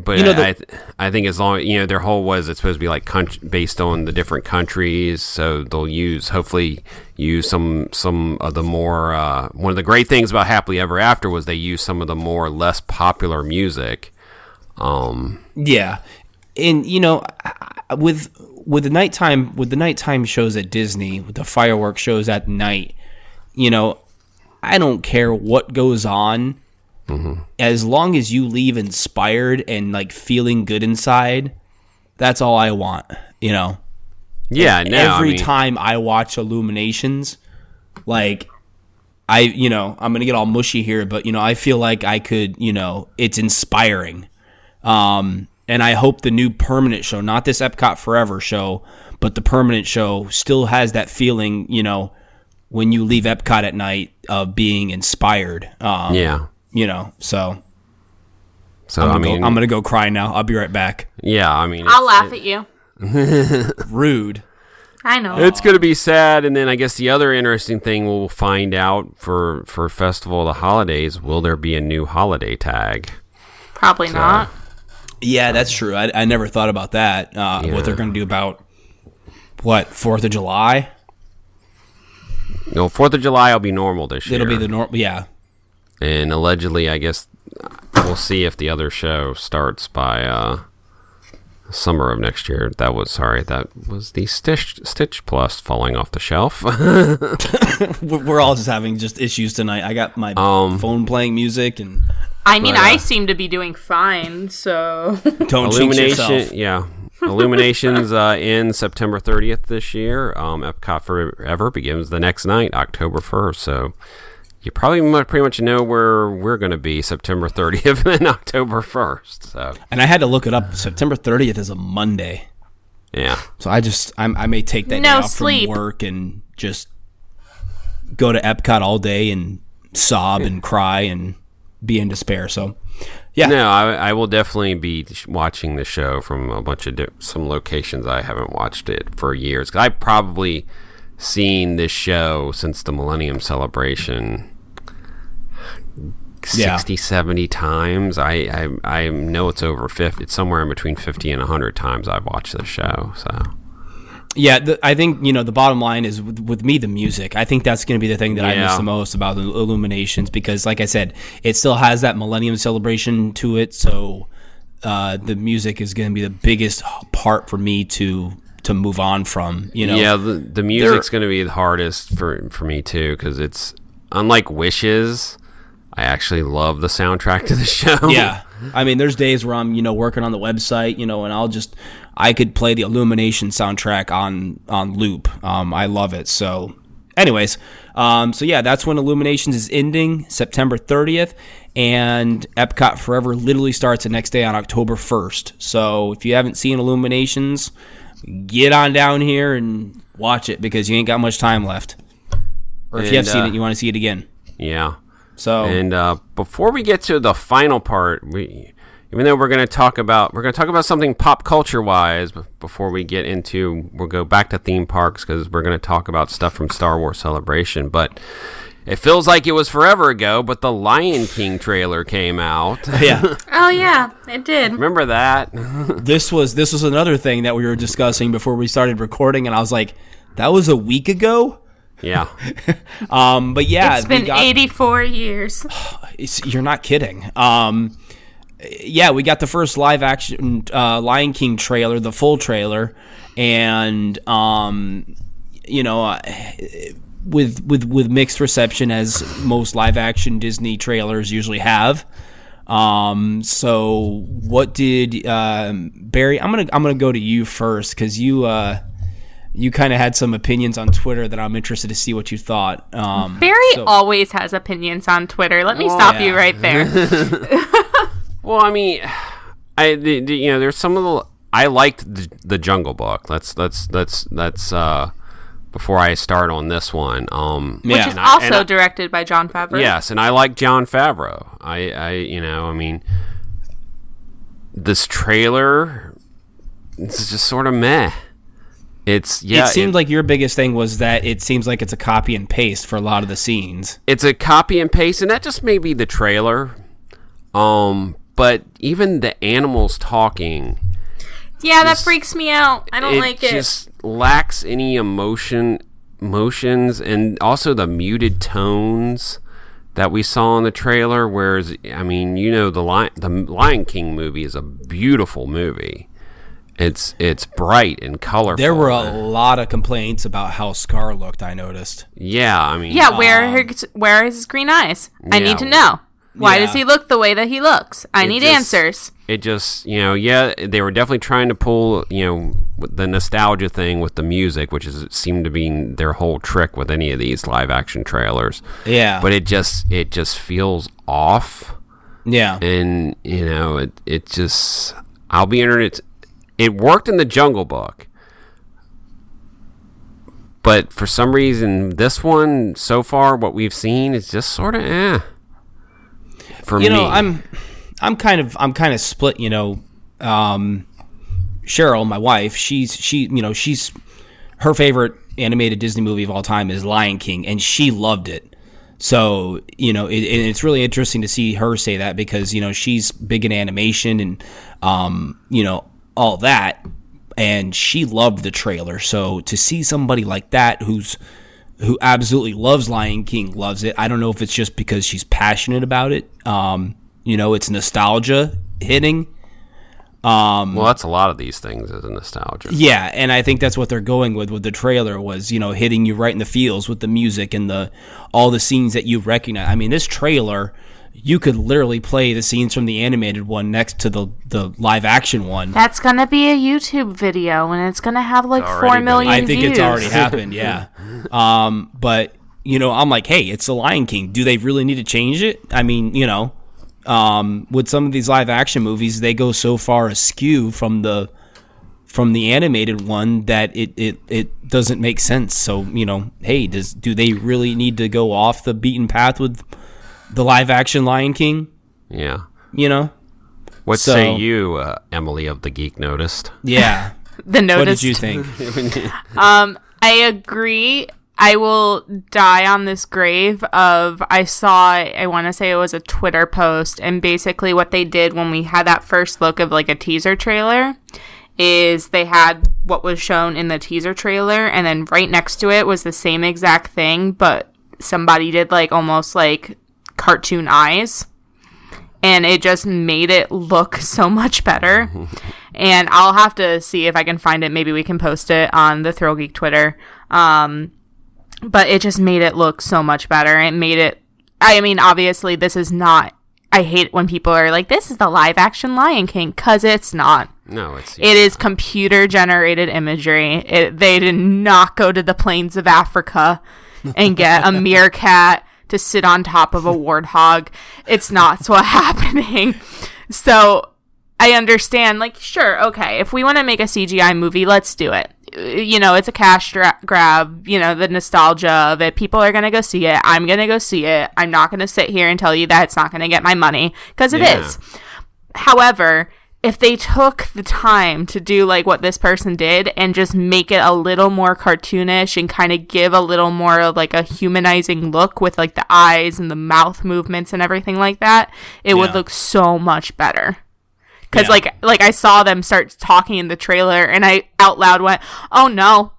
But You know, I, the- I, th- I think as long you know their whole was it's supposed to be like country, based on the different countries, so they'll use hopefully use some some of the more uh, one of the great things about Happily Ever After was they used some of the more less popular music. Um, Yeah, and you know, I- with with the nighttime with the nighttime shows at Disney, with the fireworks shows at night, you know, I don't care what goes on, mm-hmm. as long as you leave inspired and like feeling good inside. That's all I want, you know. yeah, no, Every I mean, time I watch Illuminations, like I, you know, I'm gonna get all mushy here, but you know, I feel like I could, you know, it's inspiring. Um, and I hope the new permanent show, not this Epcot Forever show, but the permanent show still has that feeling, you know, when you leave Epcot at night of being inspired. Um, yeah. You know, so So I'm I gonna, mean, go, I'm gonna go cry now. I'll be right back. yeah, I mean, I'll it's- laugh at you. Rude. I know. It's going to be sad, and then I guess the other interesting thing we'll find out for for Festival of the Holidays, will there be a new holiday tag? Probably not. Yeah, that's true. I, I never thought about that. Uh, Yeah. What they're going to do about, what, fourth of July? No, Fourth of July will be normal this year. It'll be the normal, yeah. and allegedly, I guess we'll see if the other show starts by uh, summer of next year. That was sorry, that was the Stitch Stitch Plus falling off the shelf. We're we're all just having just issues tonight. I got my Um, phone playing music, and I mean, But, uh, I seem to be doing fine, so. don't jinx yourself. Illumination, yeah. Illuminations uh, in September thirtieth this year. Um, Epcot Forever begins the next night, October first. So you probably mu- pretty much know where we're going to be September thirtieth and October first. So And I had to look it up. September thirtieth is a Monday. yeah, So I just, I'm, I may take that No day off sleep. from work and just go to Epcot all day and sob and cry and be in despair. So, yeah. no, I, I will definitely be sh- watching the show from a bunch of di- some locations I haven't watched it for years. 'Cause I've probably seen this show since the Millennium Celebration Yeah. sixty, seventy times. I, I I know it's over fifty. It's somewhere in between fifty and one hundred times I've watched this show. So Yeah, the, I think, you know, the bottom line is with, with me, the music. I think that's going to be the thing that I miss Yeah. the most about the Illuminations because, like I said, it still has that Millennium Celebration to it. So uh, the music is going to be the biggest part for me to to move on from, you know. yeah, the, the music's going to be the hardest for, for me too because it's unlike Wishes. I actually love the soundtrack to the show. Yeah. I mean, there's days where I'm, you know, working on the website, you know, and I'll just, I could play the Illumination soundtrack on, on loop. Um, I love it. So anyways, um, so yeah, that's when Illuminations is ending, September thirtieth, and Epcot Forever literally starts the next day on October first. So if you haven't seen Illuminations, get on down here and watch it because you ain't got much time left. Or if you have And, seen uh, it, you want to see it again. Yeah. So And uh, before we get to the final part, we, even though we're going to talk about we're going to talk about something pop culture wise, before we get into we'll go back to theme parks because we're going to talk about stuff from Star Wars Celebration. But it feels like it was forever ago. But the Lion King trailer came out. yeah. Oh, yeah, it did. Remember that? this was this was another thing that we were discussing before we started recording, and I was like, that was a week ago. Yeah. Um, but yeah, It's we been got- eighty-four years. it's, you're not kidding. Um, yeah, we got the first live action uh, Lion King trailer, the full trailer, and um, you know, uh, with with with mixed reception as most live action Disney trailers usually have. Um, so what did um, Barry? I'm gonna I'm gonna go to you first because you. Uh, You kind of had some opinions on Twitter that I'm interested to see what you thought. Um, Barry so- always has opinions on Twitter. Let me stop yeah. you right there. Well, I mean, I the, the, you know there's some of the I liked the, the Jungle Book. Let's let's let's let's uh before I start on this one. Um, Yeah. Which is and I- and also I- directed by Jon Favreau. Yes, and I like Jon Favreau. I, I, you know, I mean, this trailer, it's just sort of meh. It's yeah. it seemed it- like your biggest thing was that it seems like it's a copy and paste for a lot of the scenes. it's a copy and paste, and that just may be the trailer. Um, but even the animals talking, yeah, that freaks me out. I don't it like it. It just lacks any emotion, emotions, and also the muted tones that we saw in the trailer. Whereas, I mean, you know, the Lion, the Lion King movie is a beautiful movie. It's it's bright and colorful. There were a lot of complaints about how Scar looked, I noticed. Yeah, I mean... Yeah, where, um, her, where are his green eyes? I yeah. need to know. Why Yeah. does he look the way that he looks? I It need just- answers. It just, you know, yeah, they were definitely trying to pull, you know, the nostalgia thing with the music, which is seemed to be their whole trick with any of these live-action trailers. Yeah. But it just, it just feels off. Yeah. And, you know, it, it just... I'll be interested... It worked in the Jungle Book, but for some reason, this one so far, what we've seen is just sort of eh. For you me, know, I'm, I'm kind of, I'm kind of split. You know, um, Cheryl, my wife, she's, she, you know, she's, her favorite animated Disney movie of all time is Lion King, and she loved it. So, you know, it, it's really interesting to see her say that because, you know, she's big in animation and, um, you know, all that, and she loved the trailer. So to see somebody like that who's who absolutely loves Lion King, loves it. I don't know if it's just because she's passionate about it. Um, you know, it's nostalgia hitting. Um, well, that's a lot of these things is a nostalgia. Yeah, and I think that's what they're going with with the trailer was, you know, hitting you right in the feels with the music and the all the scenes that you recognize. I mean, this trailer, you could literally play the scenes from the animated one next to the, the live action one. That's gonna be a YouTube video, and it's gonna have like It's four already million I think views. it's already happened, yeah. Um, but, you know, I'm like, hey, it's the Lion King. Do they really need to change it? I mean, you know, um, with some of these live action movies, they go so far askew from the from the animated one that it, it, it doesn't make sense. So, you know, hey, does do they really need to go off the beaten path with the live action Lion King? Yeah. You know? What So- say you, uh, Emily of the Geek Noticed? Yeah. The What notice. did you think? Um, I agree. I will die on this grave of I saw I want to say it was a Twitter post, and basically what they did when we had that first look of like a teaser trailer is they had what was shown in the teaser trailer, and then right next to it was the same exact thing, but somebody did like almost like cartoon eyes, and it just made it look so much better. And I'll have to see if I can find it. Maybe we can post it on the Thrill Geek Twitter. Um, but it just made it look so much better. It made it, I mean, obviously this is not, I hate when people are like, this is the live action Lion King, because it's not. No, it's It is computer generated imagery. It, they did not go to the plains of Africa and get a meerkat to sit on top of a warthog. It's not what's happening. So I understand, like, sure, okay, if we want to make a C G I movie, let's do it. You know, it's a cash dra- grab, you know, the nostalgia of it. People are going to go see it. I'm going to go see it. I'm not going to sit here and tell you that it's not going to get my money, because it Yeah. is. However, if they took the time to do like what this person did and just make it a little more cartoonish and kind of give a little more of like a humanizing look with like the eyes and the mouth movements and everything like that, it would Yeah. look so much better. Because Yeah. like like I saw them start talking in the trailer, and I out loud went, "Oh no,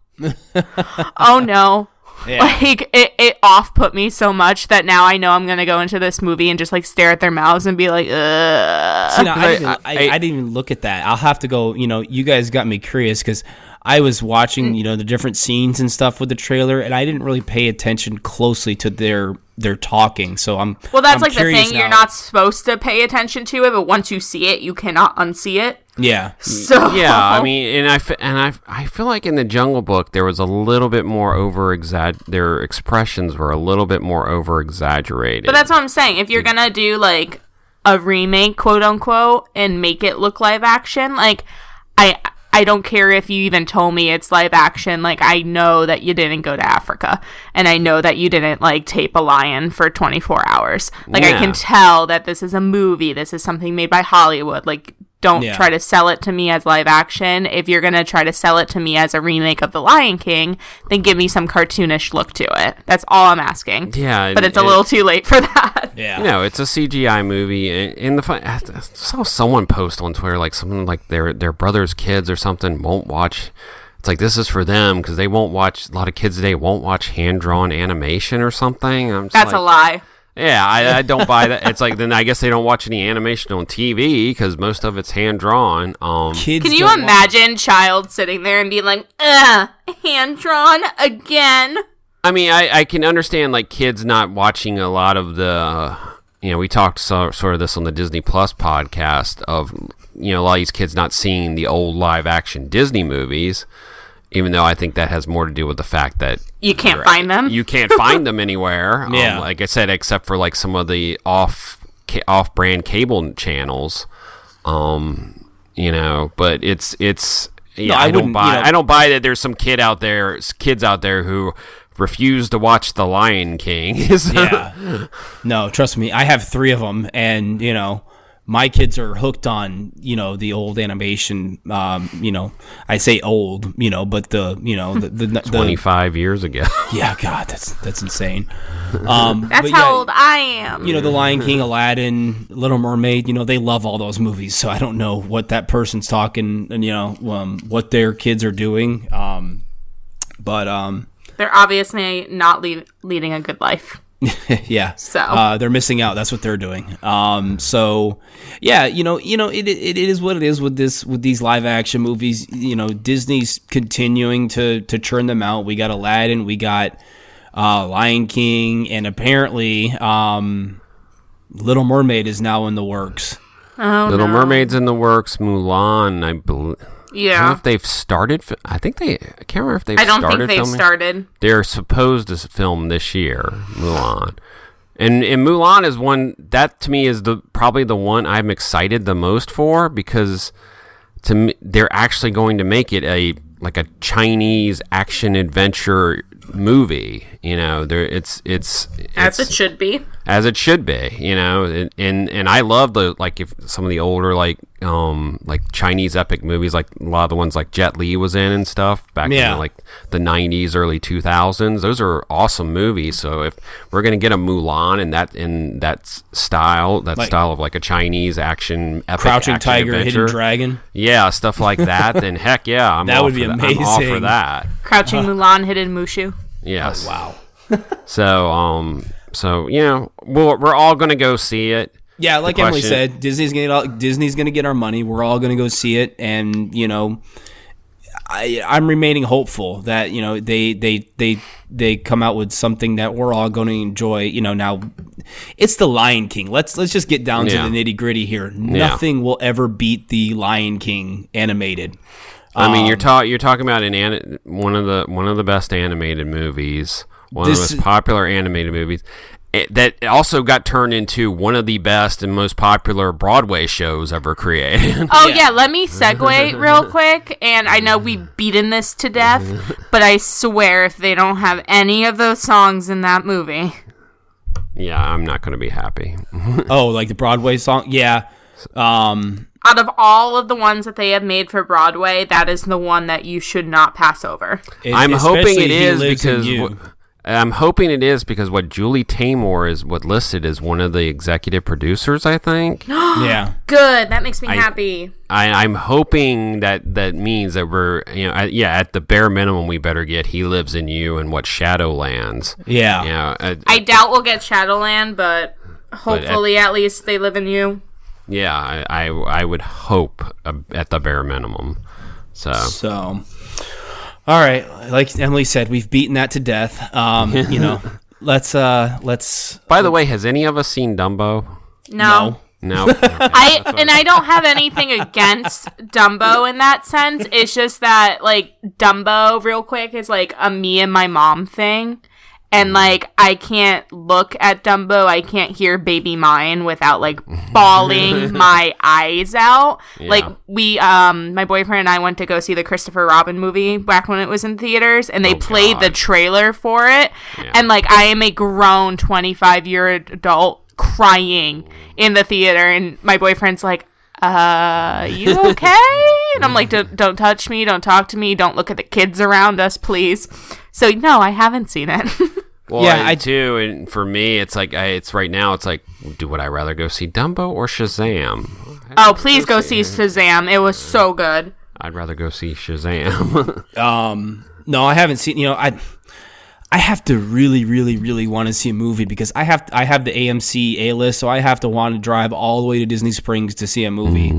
oh no!" Yeah. Like it, it off put me so much that now I know I'm gonna go into this movie and just like stare at their mouths and be like, "Ugh." See, now, I, I- didn't, I, I- I didn't even look at that. I'll have to go, you know, you guys got me curious because I was watching, you know, the different scenes and stuff with the trailer, and I didn't really pay attention closely to their their talking. So I'm Well, that's I'm like the curious thing. You're now. not supposed to pay attention to it, but once you see it, you cannot unsee it. Yeah, So Yeah, I mean, and I f- and I f- I feel like in the Jungle Book there was a little bit more over exag. Their expressions were a little bit more over exaggerated. but that's what I'm saying. If you're gonna do like a remake, quote unquote, and make it look live action, like I I don't care if you even told me it's live action. Like I know that you didn't go to Africa, and I know that you didn't like tape a lion for twenty-four hours. Like I Yeah. can tell that this is a movie. This is something made by Hollywood. Like don't Yeah. try to sell it to me as live action. If you're going to try to sell it to me as a remake of The Lion King, then give me some cartoonish look to it. That's all I'm asking. Yeah, But it's a it- little too late for that. Yeah. You know, it's a C G I movie, and, and the fun, I saw someone post on Twitter like something like their their brother's kids or something won't watch. It's like this is for them because they won't watch. A lot of kids today won't watch hand drawn animation or something. I'm just That's like, a lie. Yeah, I, I don't buy that. It's like then I guess they don't watch any animation on T V because most of it's hand drawn. Um, Kids Can you don't want- imagine child sitting there and being like, ugh, hand drawn again? I mean, I, I can understand like kids not watching a lot of the. Uh, you know, we talked so, sort of this on the Disney Plus podcast of you know a lot of these kids not seeing the old live action Disney movies. Even though I think that has more to do with the fact that You can't find them? you can't find them anywhere. Um, Yeah. like I said, except for like some of the off ca- off brand cable channels. Um, you know, but it's it's yeah. No, I I, don't wouldn't, buy. you know- I don't buy that. There's some kid out there, kids out there who refuse to watch The Lion King. Yeah. No, trust me. I have three of them, and you know, my kids are hooked on you know the old animation. Um, you know, I say old, you know, but the you know the the, the Twenty-five years ago. yeah, God, that's that's insane. Um, That's but how yeah, old I am. You know, The Lion King, Aladdin, Little Mermaid. You know, they love all those movies. So I don't know what that person's talking, and you know, um, what their kids are doing. Um, but um, They're obviously not lead- leading a good life. yeah, So. uh, they're missing out. That's what they're doing. Um, so yeah, you know, you know, it, it it is what it is with this with these live action movies. You know, Disney's continuing to to churn them out. We got Aladdin, we got uh, Lion King, and apparently, um, Little Mermaid is now in the works. Oh, Little no. Mermaid's in the works. Mulan, I believe. I don't know Yeah. if they've started. fi- I think they. I can't remember if they've I don't started think they've filming. started. They're supposed to s- film this year, Mulan. And and Mulan is one that to me is the probably the one I'm excited the most for because to me they're actually going to make it a like a Chinese action adventure movie. You know, there it's it's As it's, it should be. as it should be, you know, and, and and I love the like if some of the older like um like Chinese epic movies, like a lot of the ones like Jet Li was in and stuff back in Yeah. the, like the nineties, early two thousands. Those are awesome movies. So if we're gonna get a Mulan in that in that s- style, that Like- style of like a Chinese action epic Crouching action Tiger, adventure, Hidden Dragon. yeah, stuff like that, then heck yeah, I'm That all would be for that. I'm all for amazing. that. Crouching Mulan, Hidden Mushu. Yes. Wow. So um so you know we're we're all gonna go see it. Yeah, like The Emily question- said, Disney's gonna get all, Disney's gonna get our money. We're all gonna go see it, and you know, I I'm remaining hopeful that you know they they they they come out with something that we're all going to enjoy. You know, now it's the Lion King. Let's let's just get down Yeah. to the nitty gritty here. Nothing will ever beat the Lion King animated. I mean, you're Um, ta- you're talking about an, an one of the one of the best animated movies, one of the This- most popular animated movies. It, that also got turned into one of the best and most popular Broadway shows ever created. Oh, Yeah. yeah. Let me segue real quick. And I know we've beaten this to death, but I swear if they don't have any of those songs in that movie. Yeah, I'm not going to be happy. Oh, like the Broadway song? Yeah. Um, Out of all of the ones that they have made for Broadway, that is the one that you should not pass over. it- I'm hoping especially it He is Lives in because You. wh- I'm hoping it is because what Julie Taymor is what listed as one of the executive producers. I think. yeah. Good. That makes me I- happy. I, I'm hoping that that means that we're, you know, I, yeah, at the bare minimum, we better get He Lives in You and what Shadowlands. Yeah. You know, uh, I doubt we'll get Shadowland, but hopefully at least they live in you. yeah, I, I, I would hope uh, at the bare minimum. So, So, all right, like Emily said, we've beaten that to death. Um, you know, let's uh, let's. by the way, has any of us seen Dumbo? No. No. I and I don't have anything against Dumbo in that sense. It's just that like Dumbo, real quick, is like a me and my mom thing. And like I can't look at Dumbo, I can't hear Baby Mine without like bawling my eyes out. Yeah. Like we um my boyfriend and I went to go see the Christopher Robin movie back when it was in theaters, and they Oh, played the God. trailer for it. Yeah. And like I am a grown twenty-five year adult crying in the theater, and my boyfriend's like, uh, you okay? And I'm like, don't, don't touch me, don't talk to me, don't look at the kids around us, please. So, no, I haven't seen it. Well, Yeah, I I- do, and for me, it's like I, it's right now. It's like, do would I rather go see Dumbo or Shazam? Oh, please go see Shazam. It was so good. I'd rather go see Shazam. Um, no, I haven't seen. You know, I I have to really, really, really want to see a movie because I have I have the A M C A list, so I have to want to drive all the way to Disney Springs to see a movie.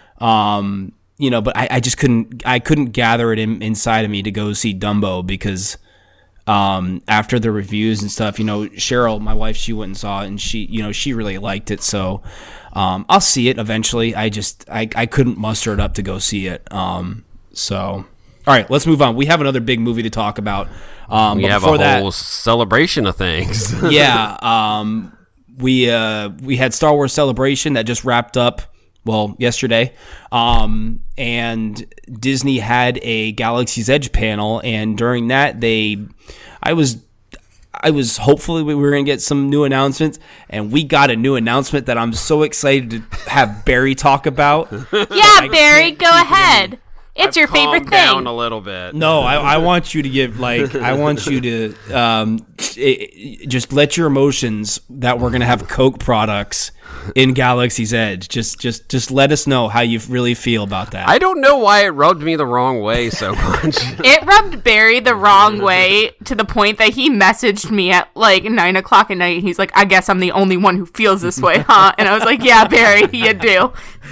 Um, you know, but I, I just couldn't I couldn't gather it in, inside of me to go see Dumbo because um, after the reviews and stuff, you know, Cheryl, my wife, she went and saw it and she, you know, she really liked it. So um, I'll see it eventually. I just I, I couldn't muster it up to go see it. Um, so all right, let's move on. We have another big movie to talk about. Um, we but have a before that, whole celebration of things. yeah, um, we uh, we had Star Wars Celebration that just wrapped up. Well, yesterday, um, and Disney had a Galaxy's Edge panel, and during that, they, I was, I was hopefully we were gonna get some new announcements, and we got a new announcement that I'm so excited to have Barry talk about. Yeah, Barry, go ahead. It's your favorite Calm down thing. a little bit. No, I, I want you to give like I want you to um, it, it- just let your emotions that we're gonna have Coke products in Galaxy's Edge. Just just just let us know how you really feel about that. I don't know why it rubbed me the wrong way so much. It rubbed Barry the wrong way to the point that he messaged me at like nine o'clock at night. He's like, I guess I'm the only one who feels this way, huh? And I was like, yeah, Barry, you do.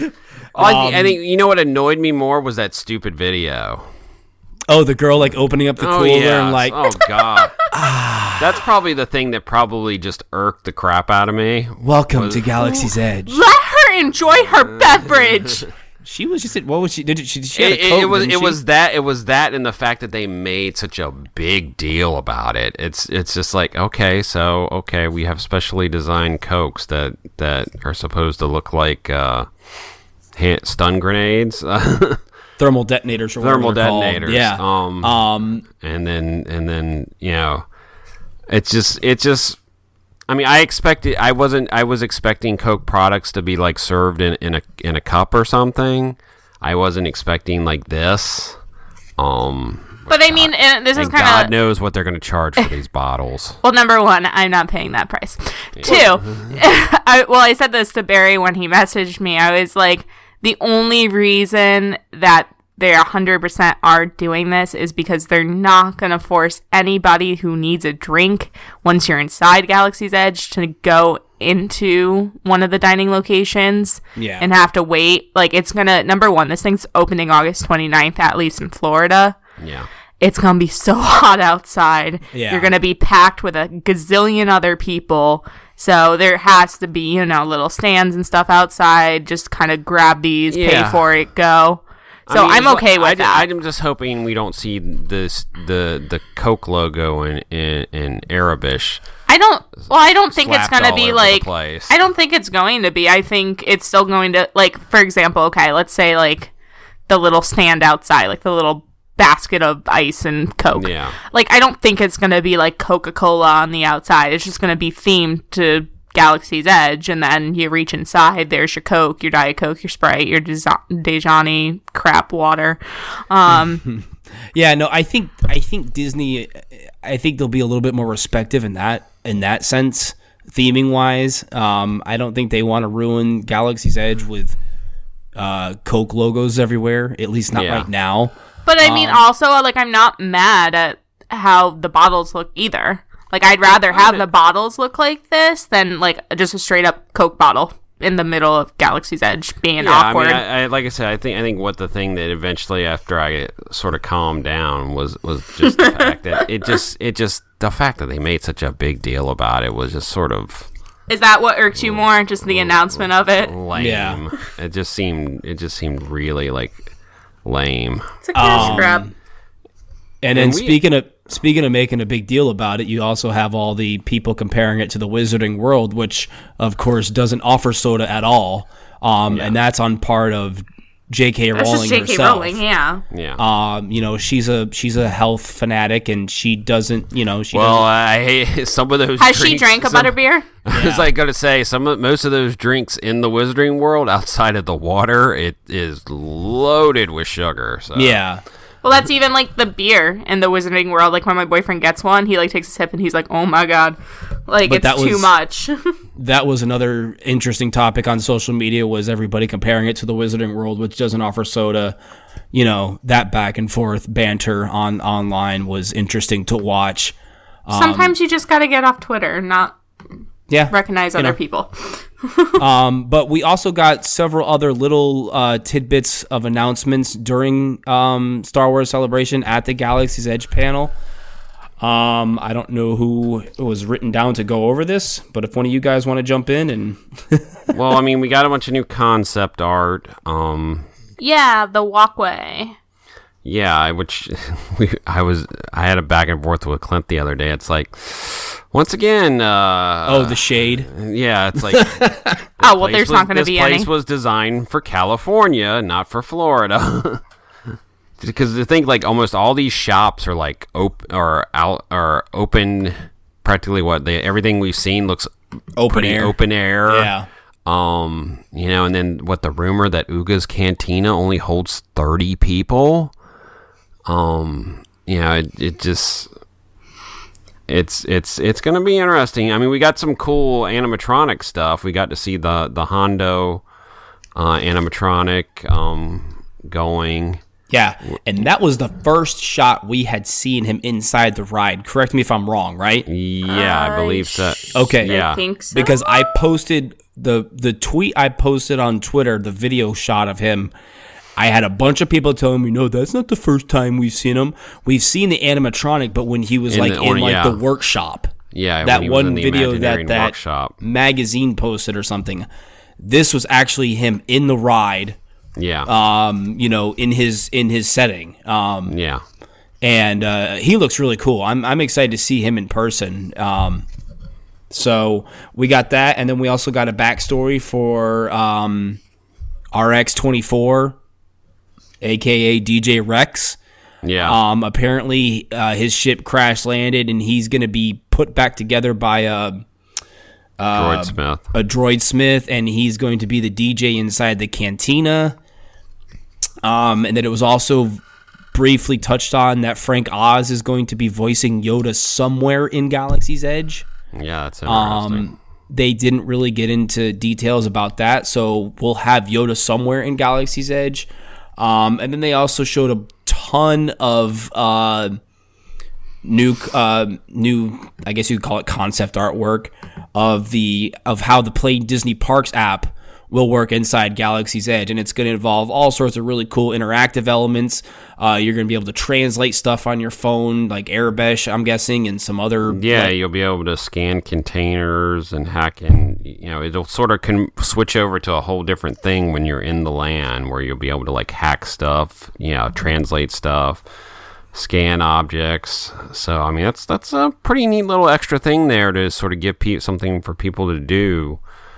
I, think, I think you know what annoyed me more was that stupid video. Oh, the girl like opening up the Oh cooler yeah. and like, oh god. That's probably the thing that probably just irked the crap out of me. welcome to Galaxy's Edge. Let her enjoy her beverage. She was just what was she? Did she? She had a It, it, Coke, it was didn't it she? was that it was that and the fact that they made such a big deal about it. It's it's just like, okay, so okay, we have specially designed Cokes that that are supposed to look like uh, hand, stun grenades. thermal detonators or Thermal whatever they're called. detonators. Yeah. Um, Um. and then and then you know, it's just it's just. I mean, I expected. I wasn't. I was expecting Coke products to be like served in, in a in a cup or something. I wasn't expecting like this. Um, But I mean, and this is and kind God of knows what they're going to charge for these bottles. well. Number one, I'm not paying that price. Two, I, well, I said this to Barry when he messaged me. I was like, the only reason that they one hundred percent are doing this is because they're not going to force anybody who needs a drink once you're inside Galaxy's Edge to go into one of the dining locations Yeah. and have to wait. Like, it's going to, number one, this thing's opening August twenty-ninth, at least in Florida. Yeah. It's going to be so hot outside. Yeah. You're going to be packed with a gazillion other people. So there has to be, you know, little stands and stuff outside. Just kind of grab these, Yeah. pay for it, go. So I mean, I'm okay with I, that. I'm just hoping we don't see this the the Coke logo in in, in Arabish. I don't. Well, I don't think it's slapped going to all be over the like. place. I don't think it's going to be. I think it's still going to, like, for example, okay, let's say like the little stand outside, like the little basket of ice and Coke. Yeah. Like, I don't think it's going to be like Coca-Cola on the outside. It's just going to be themed to Galaxy's Edge, and then you reach inside, there's your Coke, your Diet Coke, your Sprite, your Deza- Dejani crap water. Um, Yeah, no, I think I think Disney, I think they'll be a little bit more respective in that in that sense, theming wise. Um, I don't think they want to ruin Galaxy's Edge with uh, Coke logos everywhere. At least not Yeah. right now. but I mean, also, like, I'm not mad at how the bottles look either. Like, I'd rather have the bottles look like this than, like, just a straight up Coke bottle in the middle of Galaxy's Edge being Yeah, awkward. I mean, I, I, like I said, I think I think what the thing that eventually, after I sort of calmed down, was was just the fact that it just it just the fact that they made such a big deal about it was just sort of Is that what irks you more? Just the announcement of it? lame. Yeah. It just seemed it just seemed really like lame. It's a cash Um, grab. And then And we- speaking of speaking of making a big deal about it, you also have all the people comparing it to the Wizarding World, which of course doesn't offer soda at all. Um, And that's on part of J K That's Rowling just J K herself. Rowling, yeah. Yeah. Um, you know, she's a she's a health fanatic, and she doesn't, you know, she well, doesn't. I hate some of those. Has drinks, she drank a some, butterbeer? I was like going to say some of most of those drinks in the Wizarding World outside of the water, it is loaded with sugar. So. Yeah. Well, that's even like the beer in the Wizarding World. Like when my boyfriend gets one, he like takes a sip and he's like, "Oh my god, like But it's that too was- much." That was another interesting topic on social media, was everybody comparing it to the Wizarding World, which doesn't offer soda. You know, that back and forth banter on online was interesting to watch. Sometimes you just got to get off Twitter and not Yeah. recognize you other know. people. Um, but we also got several other little uh, tidbits of announcements during um, Star Wars Celebration at the Galaxy's Edge panel. Um, I don't know who was written down to go over this, but if one of you guys want to jump in and Well, I mean, we got a bunch of new concept art. Um, Yeah, the walkway. yeah, I- which we, I was, I had a back and forth with Clint the other day. It's like, once again, uh, oh, the shade. yeah, it's like, Oh, well, there's not going to be This place any. was designed for California, not for Florida. Because to think, like, almost all these shops are like op- or out or open. Practically, what they everything we've seen looks Open pretty air. open air. Yeah. Um, you know, and then what the rumor that Uga's Cantina only holds thirty people. Um, you know, it, it just it's it's it's going to be interesting. I mean, we got some cool animatronic stuff. We got to see the the Hondo uh, animatronic um going. Yeah, and that was the first shot we had seen him inside the ride. Correct me if I'm wrong, right? Yeah, I, I believe so. Okay. Yeah. I think so. Because I posted the the tweet I posted on Twitter, the video shot of him. I had a bunch of people telling me, "No, that's not the first time we've seen him. We've seen the animatronic, but when he was In like the- in or- like yeah. the workshop, Yeah, that when he was one in the video that Imagineering that workshop. magazine posted or something. This was actually him in the ride." Yeah. Um, you know, in his in his setting. Um, yeah. and uh, he looks really cool. I'm I'm excited to see him in person. Um, so we got that, and then we also got a backstory for um, R X twenty-four, aka D J Rex. Yeah. Um, apparently, uh, his ship crash landed, and he's going to be put back together by a Droid Smith. a droid smith, and he's going to be the D J inside the cantina. Um, and then it was also briefly touched on that Frank Oz is going to be voicing Yoda somewhere in Galaxy's Edge. Yeah, that's interesting. Um, they didn't really get into details about that, so we'll have Yoda somewhere in Galaxy's Edge. Um, and then they also showed a ton of uh, new, uh, new, I guess you'd call it concept artwork of the of how the Play Disney Parks app will work inside Galaxy's Edge, and it's going to involve all sorts of really cool interactive elements. Uh, you're going to be able to translate stuff on your phone, like Airbrush, I'm guessing, and some other. Yeah, like, you'll be able to scan containers and hack in. You know, it'll sort of can switch over to a whole different thing when you're in the land, where you'll be able to like hack stuff, you know, translate stuff, scan objects. So, I mean, that's that's a pretty neat little extra thing there to sort of give pe- something for people to do.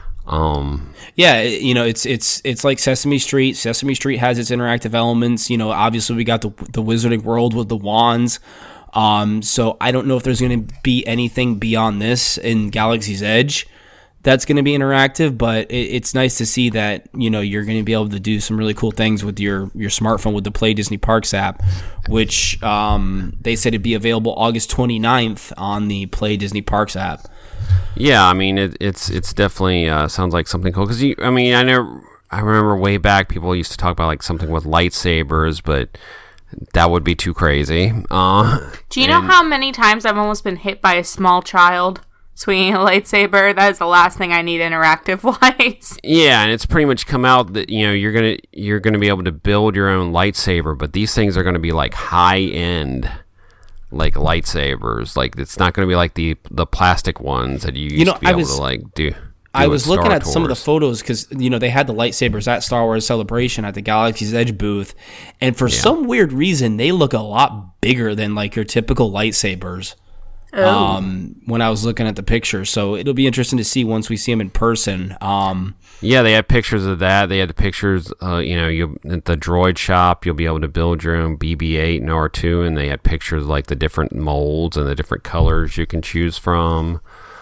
Um, Yeah, it- you know, it's it's it's like Sesame Street. Sesame Street has its interactive elements. You know, obviously we got the the Wizarding World with the wands. Um, so I don't know if there's going to be anything beyond this in Galaxy's Edge that's going to be interactive, but it, it's nice to see that, you know, you're going to be able to do some really cool things with your your smartphone with the Play Disney Parks app, which um, they said it'd be available August twenty-ninth on the Play Disney Parks app. Yeah, I mean it, it's it's definitely uh, sounds like something cool because you. I mean, I know I remember way back people used to talk about like something with lightsabers, but that would be too crazy. Uh, Do you know how many times I've almost been hit by a small child swinging a lightsaber? That is the last thing I need interactive wise. yeah, and it's pretty much come out that you know you're gonna you're gonna be able to build your own lightsaber, but these things are gonna be like high end. Like lightsabers, like it's not going to be like the the plastic ones that you used You know, to be I able was- to like do. do I at was looking Star at some of the Tours. photos because, you know, they had the lightsabers at Star Wars Celebration at the Galaxy's Edge booth. And for some weird reason, they look a lot bigger than like your typical lightsabers. Oh. um, when I was looking at the picture. So it'll be interesting to see once we see him in person. Um, Yeah, they had pictures of that. They had the pictures, uh, you know, you at the droid shop, you'll be able to build your own B B eight and R two, and they had pictures like the different molds and the different colors you can choose from.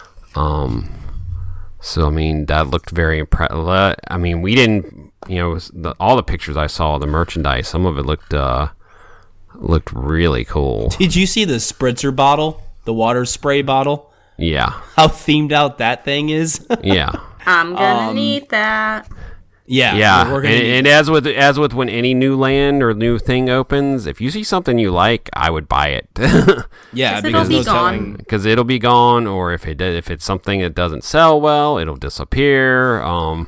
Um, so, I mean, that looked very impressive. I mean, we didn't, you know, the, all the pictures I saw, the merchandise, some of it looked, uh, looked really cool. did you see the spritzer bottle, the water spray bottle? Yeah. How themed out that thing is? Yeah. I'm gonna Um, need that. yeah. Yeah, we're gonna and, need- and as with as with when any new land or new thing opens, if you see something you like, I would buy it. yeah, it'll because be no gone. telling. Because it'll be gone, or if it if it's something that doesn't sell well, it'll disappear. Um,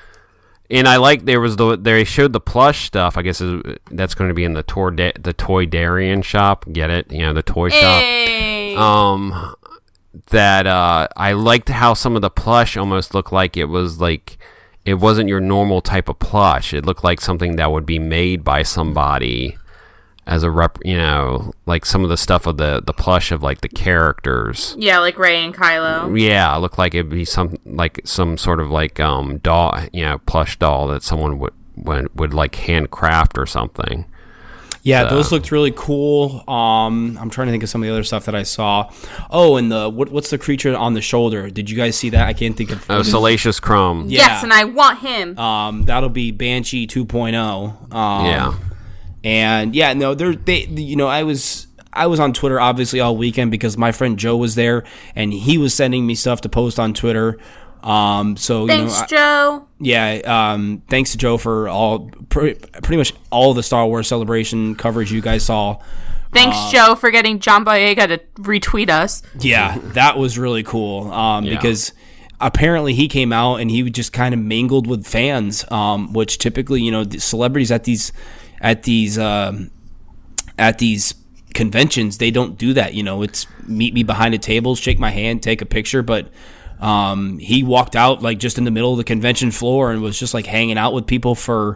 and I like there was the they showed the plush stuff. I guess is, that's going to be in the toy the Toy Darien shop. Get it? You know, the toy shop. Hey. Um, that uh, I liked how some of the plush almost looked like it was like it wasn't your normal type of plush. It looked like something that would be made by somebody as a rep, you know, like some of the stuff of the the plush of like the characters. Yeah, like Rey and Kylo. Yeah, it looked like it'd be some like some sort of like um doll, you know, plush doll that someone would would, would like handcraft or something. Yeah, So- those looked really cool. Um, I'm trying to think of some of the other stuff that I saw. Oh, and the what, what's the creature on the shoulder? Did you guys see that? I can't think of. Oh, what is- Salacious Crumb. Yeah. Yes, and I want him. Um, that'll be Banshee two point oh. Um, Yeah. And yeah, no, they're they. You know, I was I was on Twitter obviously all weekend because my friend Joe was there and he was sending me stuff to post on Twitter. Um, so Thanks, you know, I- Joe. yeah. Um, thanks to Joe for all pre- pretty much all the Star Wars Celebration coverage you guys saw. Thanks, Uh, Joe, for getting John Boyega to retweet us. Yeah, that was really cool. Um, Yeah. because apparently he came out and he just kind of mingled with fans, um, which typically, you know, the celebrities at these at these um, at these conventions, they don't do that. You know, it's meet me behind a table, shake my hand, take a picture. But um, he walked out like just in the middle of the convention floor and was just like hanging out with people for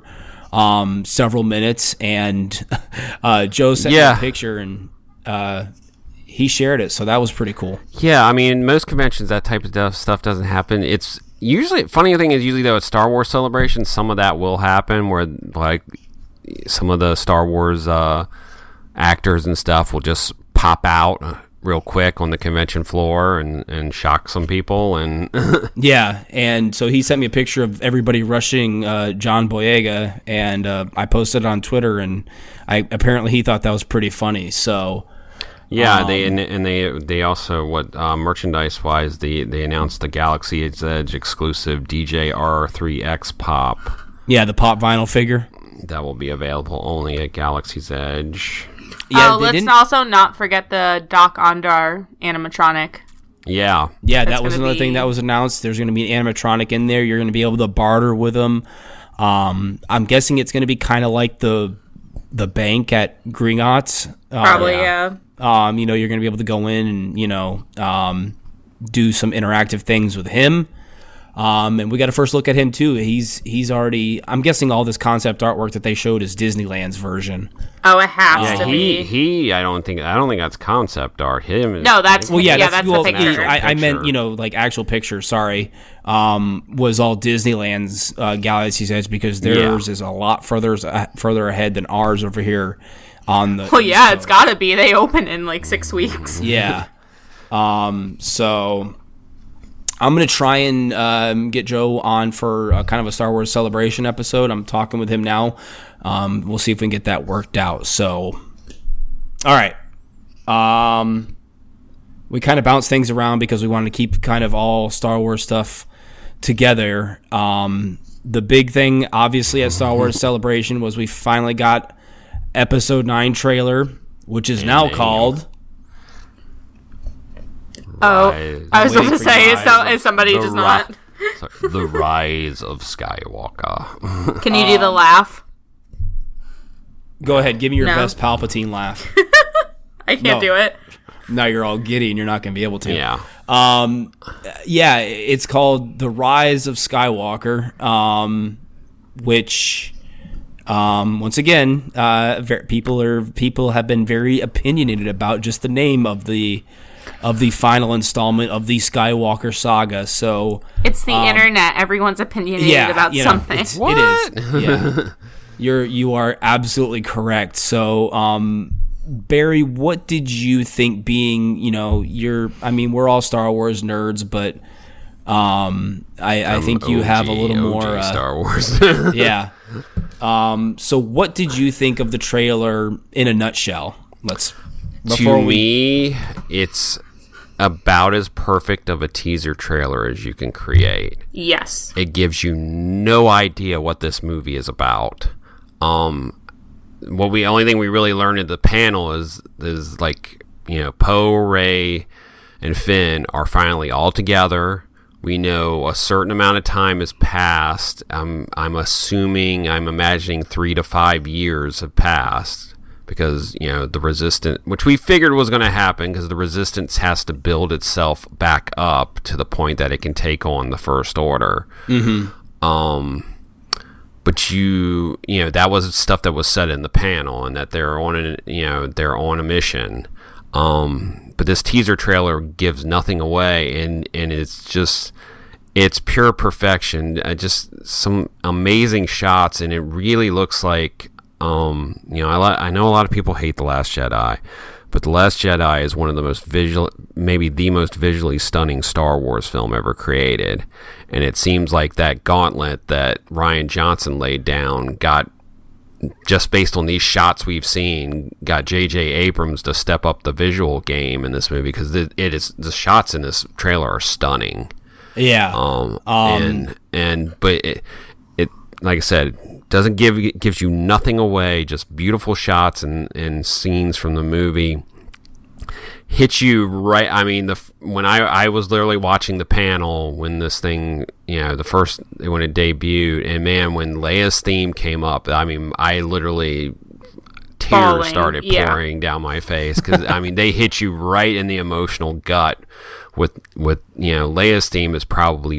um, several minutes. And uh, Joe sent Yeah. me a picture and uh, he shared it, so that was pretty cool. Yeah, I mean, most conventions that type of stuff, stuff doesn't happen. It's usually funny thing is usually though at Star Wars Celebration, some of that will happen where like some of the Star Wars uh, actors and stuff will just pop out real quick on the convention floor and, and shock some people and Yeah, and so he sent me a picture of everybody rushing uh, John Boyega, and uh, I posted it on Twitter, and I apparently he thought that was pretty funny. So yeah, they and, and they they also what uh, merchandise wise they they announced the Galaxy's Edge exclusive D J R three X pop yeah, the pop vinyl figure. that will be available only at Galaxy's Edge. Yeah, oh, they let's didn't- also not forget the Doc Ondar animatronic. Yeah, Yeah, That's that was gonna another thing be- that was announced. There's going to be an animatronic in there. You're going to be able to barter with them. Um, I'm guessing it's going to be kind of like the the bank at Gringotts. Uh, Probably, yeah. Um, you know, you're going to be able to go in and, you know, um, do some interactive things with him. Um, and we got a first look at him too. He's he's already. I'm guessing all this concept artwork that they showed is Disneyland's version. Oh, it has yeah. to He be. he. I don't think I don't think that's concept art. Him. No, that's- Well, yeah, Yeah, that's, that's well, the picture. I, I meant Picture. you know like actual picture. Sorry, um, was all Disneyland's uh, Galaxy's Edge because theirs is a lot further uh, further ahead than ours over here on the. Well, East yeah, it's Coast. got to be. They open in like six weeks. Yeah. Um, so I'm going to try and um, get Joe on for a, kind of a Star Wars Celebration episode. I'm talking with him now. Um, we'll see if we can get that worked out. So, all right. Um, we kind of bounced things around because we wanted to keep kind of all Star Wars stuff together. Um, the big thing, obviously, at Star Wars Celebration was we finally got Episode nine trailer, which is now Damn. called... Oh, Rise- I was waiting going to for say, your is, so, eyes. is somebody The just ri- not? Sorry, the Rise of Skywalker. Can you do Um, the laugh? Go ahead, give me your No. best Palpatine laugh. I can't no. do it. Now you're all giddy and you're not going to be able to. yeah. Um, yeah, it's called The Rise of Skywalker, um, which, um, once again, uh, ver- people are people have been very opinionated about just the name of the of the final installment of the Skywalker saga. So it's the um, internet. Everyone's opinionated yeah, about you know, something. It's, it is. Yeah. You're you are absolutely correct. So, um, Barry, what did you think? Being, you know, you're. I mean, we're all Star Wars nerds, but um, I, I think you O G, have a little O G more uh, Star Wars. yeah. Um. So, what did you think of the trailer in a nutshell? Let's. Before to we, me, it's about as perfect of a teaser trailer as you can create. Yes. It gives you no idea what this movie is about. Um, what we only thing we really learned at the panel is is like, you know, Poe, Rey, and Finn are finally all together. We know a certain amount of time has passed. I'm I'm assuming, I'm imagining three to five years have passed because, you know, the resistance, which we figured was going to happen because the resistance has to build itself back up to the point that it can take on the First Order. Mm-hmm. Um. But you, you know, that was stuff that was said in the panel, and that they're on a, you know, they're on a mission. Um, but this teaser trailer gives nothing away, and, and it's just, it's pure perfection. Uh, just some amazing shots, and it really looks like, um, you know, I li- I know a lot of people hate The Last Jedi, but The Last Jedi is one of the most visual, maybe the most visually stunning Star Wars film ever created. And it seems like that gauntlet that Rian Johnson laid down got, just based on these shots we've seen, got J J Abrams to step up the visual game in this movie, because it, it is, the shots in this trailer are stunning. yeah. Um, Um, and and but it, it like I said, doesn't give it gives you nothing away. Just beautiful shots and, and scenes from the movie. Hits you right. I mean, the when I I was literally watching the panel when this thing, you know, the first when it debuted, and man, when Leia's theme came up, I mean, I literally tears Falling, started yeah. pouring down my face because I mean, they hit you right in the emotional gut. With with you know, Leia's theme is probably,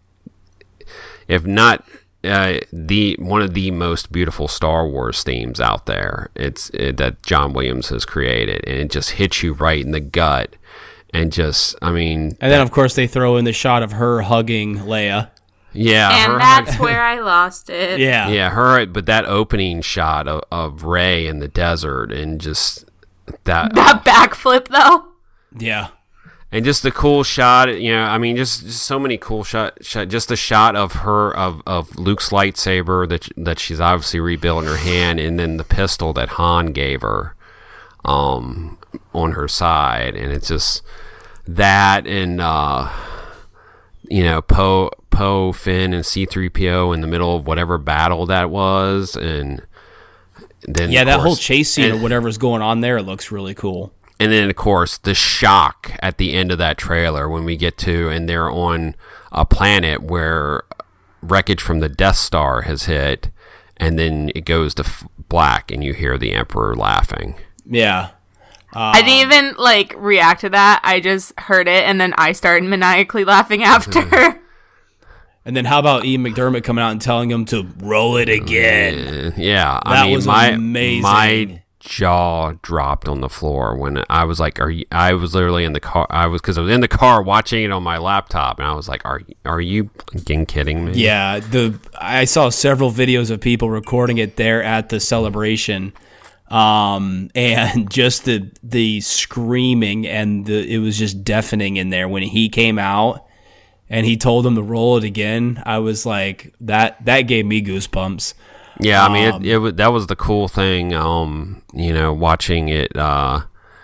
if not uh, the one of the most beautiful Star Wars themes out there. It's it, that John Williams has created, and it just hits you right in the gut, and just I mean, and then of course they throw in the shot of her hugging Leia. yeah, And her, that's where I lost it. Yeah. yeah, her. But that opening shot of, of Rey in the desert, and just that That backflip, though. Yeah. And just the cool shot, you know, I mean, just, just so many cool shot, shot. Just the shot of her, of, of Luke's lightsaber that that she's obviously rebuilt in her hand, and then the pistol that Han gave her, um, on her side, and it's just that, and uh, you know, Poe, Poe, Finn, and C three P O in the middle of whatever battle that was, and then Yeah, of that course, whole chase scene and, or whatever's going on there, it looks really cool. And then, of course, the shock at the end of that trailer when we get to, and they're on a planet where wreckage from the Death Star has hit, and then it goes to f- black, and you hear the Emperor laughing. Yeah. I didn't even, like, react to that. I just heard it, and then I started maniacally laughing after. And then how about Ian McDermott coming out and telling him to roll it again? Uh, yeah, That I mean, was my amazing. my jaw dropped on the floor when I was like, "Are you?" I was literally in the car. I was because I was in the car watching it on my laptop, and I was like, "Are are you fucking kidding me?" Yeah, the I saw several videos of people recording it there at the celebration, um, and just the the screaming, and the it was just deafening in there when he came out and he told them to roll it again. I was like, that that gave me goosebumps. Yeah, I mean, Um, it, it was, that was the cool thing, um, you know, watching it, uh,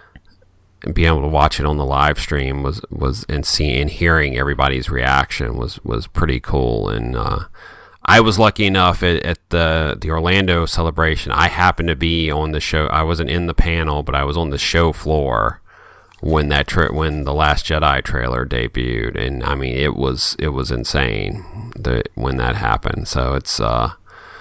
and being able to watch it on the live stream was, was and seeing and hearing everybody's reaction was, was pretty cool. And uh, I was lucky enough at, at the the Orlando celebration. I happened to be on the show. I wasn't in the panel, but I was on the show floor when that tra- when the Last Jedi trailer debuted, and I mean, it was it was insane the when that happened. So it's. Uh,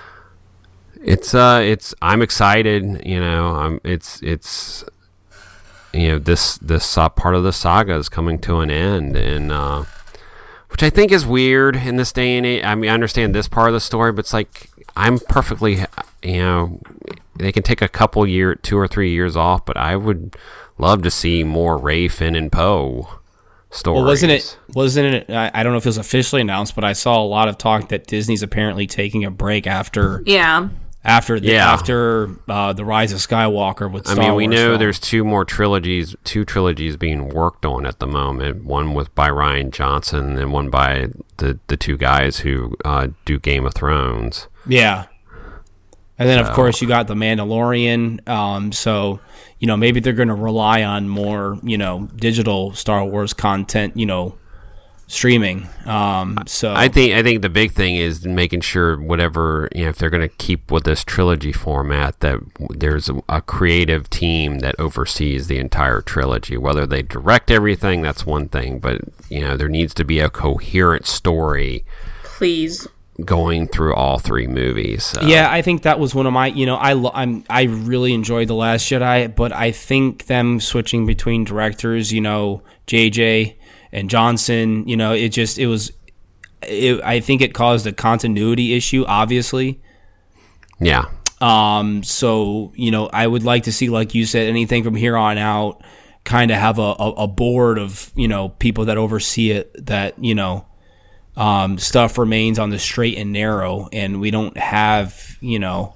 It's uh, it's. I'm excited. You know, I'm. It's it's. You know, this this uh, part of the saga is coming to an end, and uh, which I think is weird in this day and age. I mean, I understand this part of the story, but it's like I'm perfectly. You know, they can take a couple year, two or three years off, but I would love to see more Rey, Finn, and Poe stories. Well, wasn't it? Wasn't it? I, I don't know if it was officially announced, but I saw a lot of talk that Disney's apparently taking a break after. Yeah. After the Yeah. after uh, the Rise of Skywalker with Star I mean, we Wars know film. there's two more trilogies, two trilogies being worked on at the moment. One with by Rian Johnson, and one by the the two guys who uh, do Game of Thrones. Yeah. And then, of So- course, you got The Mandalorian. Um, so, you know, maybe they're going to rely on more, you know, digital Star Wars content, you know, streaming. Um, so I think I think the big thing is making sure whatever, you know, if they're going to keep with this trilogy format, that there's a, a creative team that oversees the entire trilogy. Whether they direct everything, that's one thing, but you know, there needs to be a coherent story Please. going through all three movies. So. yeah, I think that was one of my, you know, I lo- I'm I really enjoyed The Last Jedi, but I think them switching between directors, you know, J J and Johnson, you know, it just it was, it, I think it caused a continuity issue, obviously. Yeah. Um, so, you know, I would like to see, like you said, anything from here on out, kind of have a, a, a board of, you know, people that oversee it, that, you know, um, stuff remains on the straight and narrow, and we don't have, you know,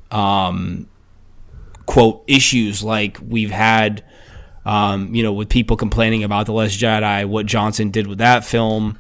um, quote, issues like we've had, um, you know, with people complaining about The Last Jedi, what Johnson did with that film.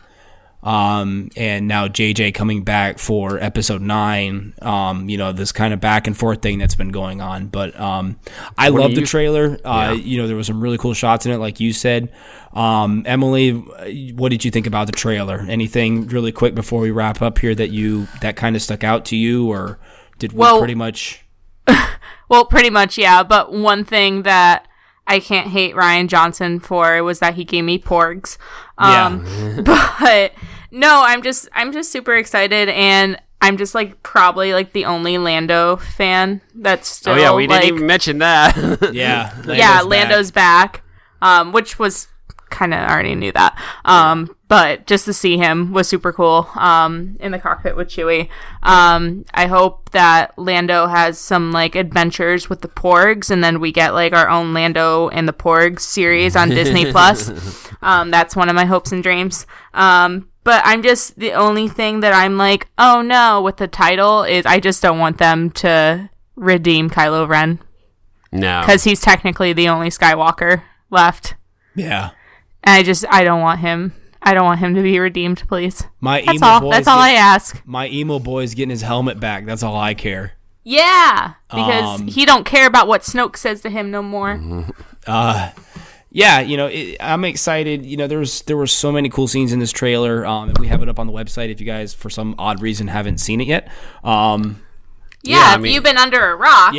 Um, and now J J coming back for episode nine, um, you know, this kind of back and forth thing that's been going on. But um, I What do love the you- trailer. Uh, Yeah. You know, there was some really cool shots in it, like you said. Um, Emily, what did you think about the trailer? Anything really quick before we wrap up here that you that kind of stuck out to you, or did we Well- pretty much? Well, pretty much, yeah. But one thing that I can't hate Rian Johnson for was that he gave me porgs. Um, but no, I'm just I'm just super excited, and I'm just like probably like the only Lando fan that's still. Oh yeah, we like, didn't even mention that. Yeah, Lando's yeah, back. Lando's back, um, which was kind of already knew that. Um, but just to see him was super cool. Um, in the cockpit with Chewie. Um, I hope that Lando has some like adventures with the Porgs, and then we get like our own Lando and the Porgs series on Disney Plus. Um, that's one of my hopes and dreams. Um, but I'm just the only thing that I'm like, oh no, with the title is I just don't want them to redeem Kylo Ren, No. because he's technically the only Skywalker left. Yeah, And I just, I don't want him. I don't want him to be redeemed, please. my That's emo all. boy's That's all I get- ask. My emo boy's getting his helmet back. That's all I care. Yeah, because Um, he don't care about what Snoke says to him no more. Uh, yeah, you know, it, I'm excited. You know, there's there were so many cool scenes in this trailer. Um, and we have it up on the website if you guys, for some odd reason, haven't seen it yet. Um, Yeah, Yeah, I if mean- you've been under a rock.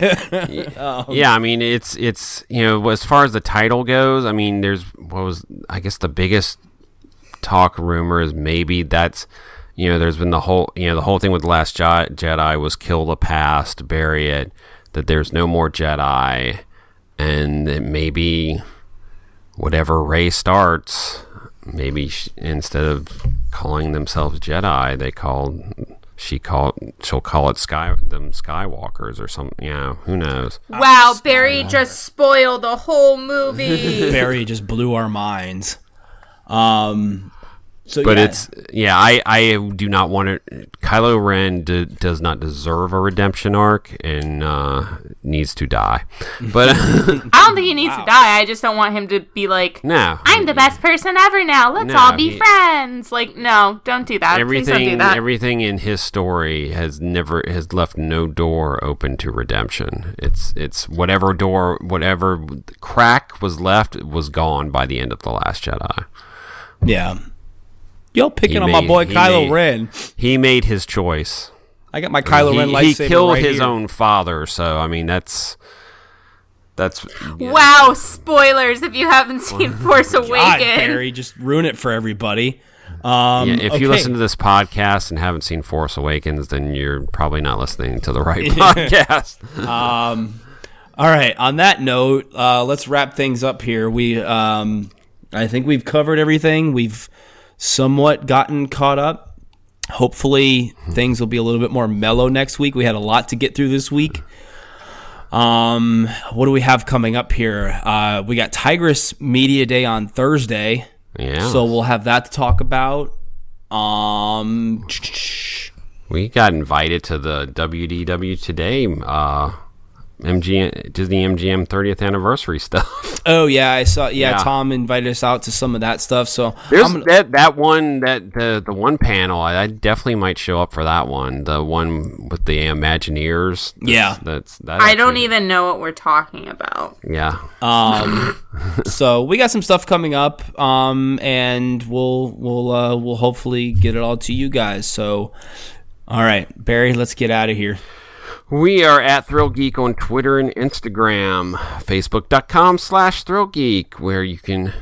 yeah, Yeah, I mean, it's it's you know, as far as the title goes, I mean, there's what was I guess the biggest talk rumor is maybe that's, you know, there's been the whole, you know, the whole thing with the Last Je- Jedi was kill the past, bury it, that there's no more Jedi, and that maybe whatever Rey starts, maybe sh instead of calling themselves Jedi, they called she called she'll call it Sky them Skywalkers or something. Yeah, who knows? Wow, Barry just spoiled the whole movie. Barry just blew our minds. Um, so But yeah. it's yeah, I, I do not want it. Kylo Ren d does not deserve a redemption arc and uh, needs to die. But I don't think he needs to die. I just don't want him to be like, no, I'm the best person ever now. Let's No, all be he- friends. Like, no, don't do that. Please don't do Everything that. everything in his story has never has left no door open to redemption. It's it's whatever door whatever crack was left was gone by the end of The Last Jedi. yeah. Y'all picking He on my made- boy he Kylo made- Ren. He made his choice. I got my Kylo he, Ren he lightsaber killed right his here. own father, so I mean that's that's Wow, spoilers if you haven't seen Force God, Awakens. Barry, just ruin it for everybody. Um, Yeah, if okay. you listen to this podcast and haven't seen Force Awakens, then you're probably not listening to the right podcast. All right. On that note, uh, let's wrap things up here. We, um, I think we've covered everything. We've somewhat gotten caught up. Hopefully, things will be a little bit more mellow next week. We had a lot to get through this week. Um, what do we have coming up here? Uh, we got Tigress Media Day on Thursday. Yeah. So we'll have that to talk about. Um, we got invited to the W D W Today uh, M G M, Disney M G M thirtieth anniversary stuff. Oh yeah, I saw. Yeah, Yeah. Tom invited us out to some of that stuff. So There's I'm gonna- that that one that the the one panel. I, I definitely might show up for that one. The one with the Imagineers. That's, Yeah. that's that. I don't actually- even know what we're talking about. Yeah. Um, so we got some stuff coming up, um, and we'll we'll uh, we'll hopefully get it all to you guys. So, all right, Barry, let's get out of here. We are at Thrill Geek on Twitter and Instagram, Facebook.com slash Thrill Geek, where you can,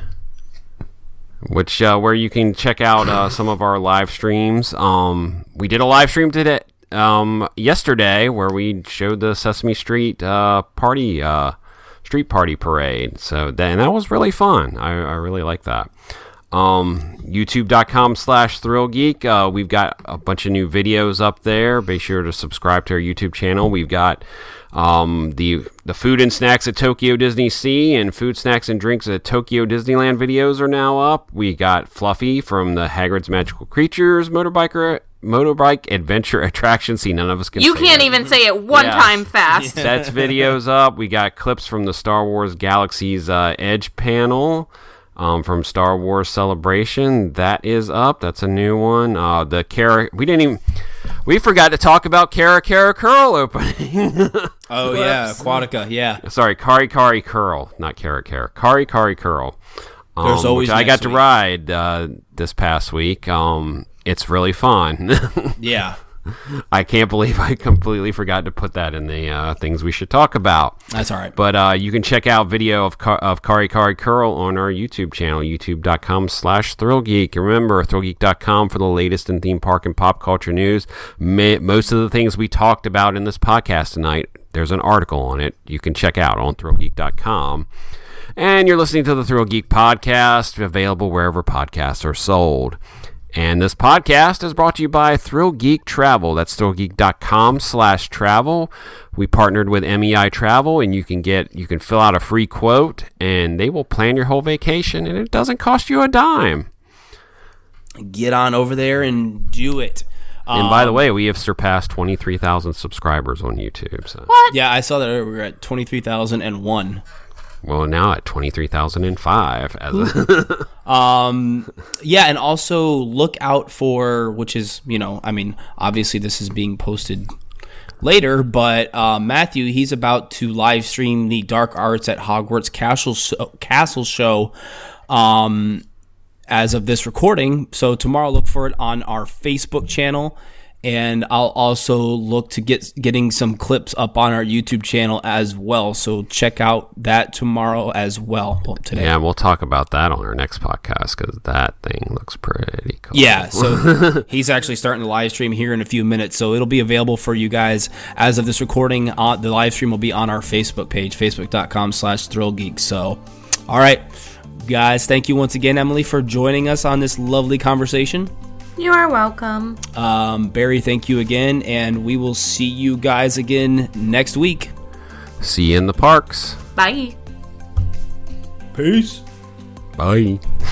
which uh, where you can check out uh, some of our live streams. Um, we did a live stream today, um, yesterday, where we showed the Sesame Street uh, party, uh, street party parade. So then that was really fun. I, I really like that. Um, YouTube.com slash Thrill Geek. Uh, we've got a bunch of new videos up there. Be sure to subscribe to our YouTube channel. We've got um, the the food and snacks at Tokyo Disney Sea and food, snacks, and drinks at Tokyo Disneyland videos are now up. We got Fluffy from the Hagrid's Magical Creatures motorbiker motorbike adventure attraction. See, none of us can. You say can't that. even say it one Yeah. time fast. That's videos up. We got clips from the Star Wars Galaxy's uh, Edge panel. Um, from Star Wars Celebration, that is up. That's a new one. Uh, the Cara, we didn't even, we forgot to talk about Cara Cara Curl opening. Oh yeah, Aquatica. Yeah, Sorry, Kari Kari Curl, not Cara Cara. Kari Kari Curl. Um, There's always which I next got to week. ride uh, this past week. Um, it's really fun. yeah. I can't believe I completely forgot to put that in the uh, things we should talk about. That's all right. But uh, you can check out video of Car- of Kari Kari Curl on our YouTube channel, youtube.com slash ThrillGeek. Remember, thrillgeek dot com for the latest in theme park and pop culture news. May- most of the things we talked about in this podcast tonight, there's an article on it you can check out on thrillgeek dot com. And you're listening to the Thrill Geek podcast, available wherever podcasts are sold. And this podcast is brought to you by Thrill Geek Travel. That's thrillgeek.com slash travel. We partnered with M E I Travel, and you can get you can fill out a free quote, and they will plan your whole vacation, and it doesn't cost you a dime. Get on over there and do it. And by the Um, way, we have surpassed twenty-three thousand subscribers on YouTube. So. What? Yeah, I saw that we were at twenty-three thousand one. Well, now at twenty-three thousand five. As a Um, yeah, and also look out for, which is, you know, I mean, obviously this is being posted later, but uh, Matthew, he's about to live stream the Dark Arts at Hogwarts Castle show, Castle show um, as of this recording. So tomorrow, look for it on our Facebook channel. And I'll also look to get getting some clips up on our YouTube channel as well. So check out that tomorrow as well. Well, today. yeah, we'll talk about that on our next podcast because that thing looks pretty cool. Yeah, so he's actually starting the live stream here in a few minutes. So it'll be available for you guys as of this recording. Uh, the live stream will be on our Facebook page, facebook.com slash thrillgeek. So, all right, guys, thank you once again, Emily, for joining us on this lovely conversation. You are welcome. Um, Barry, thank you again, and we will see you guys again next week. See you in the parks. Bye. Peace. Bye.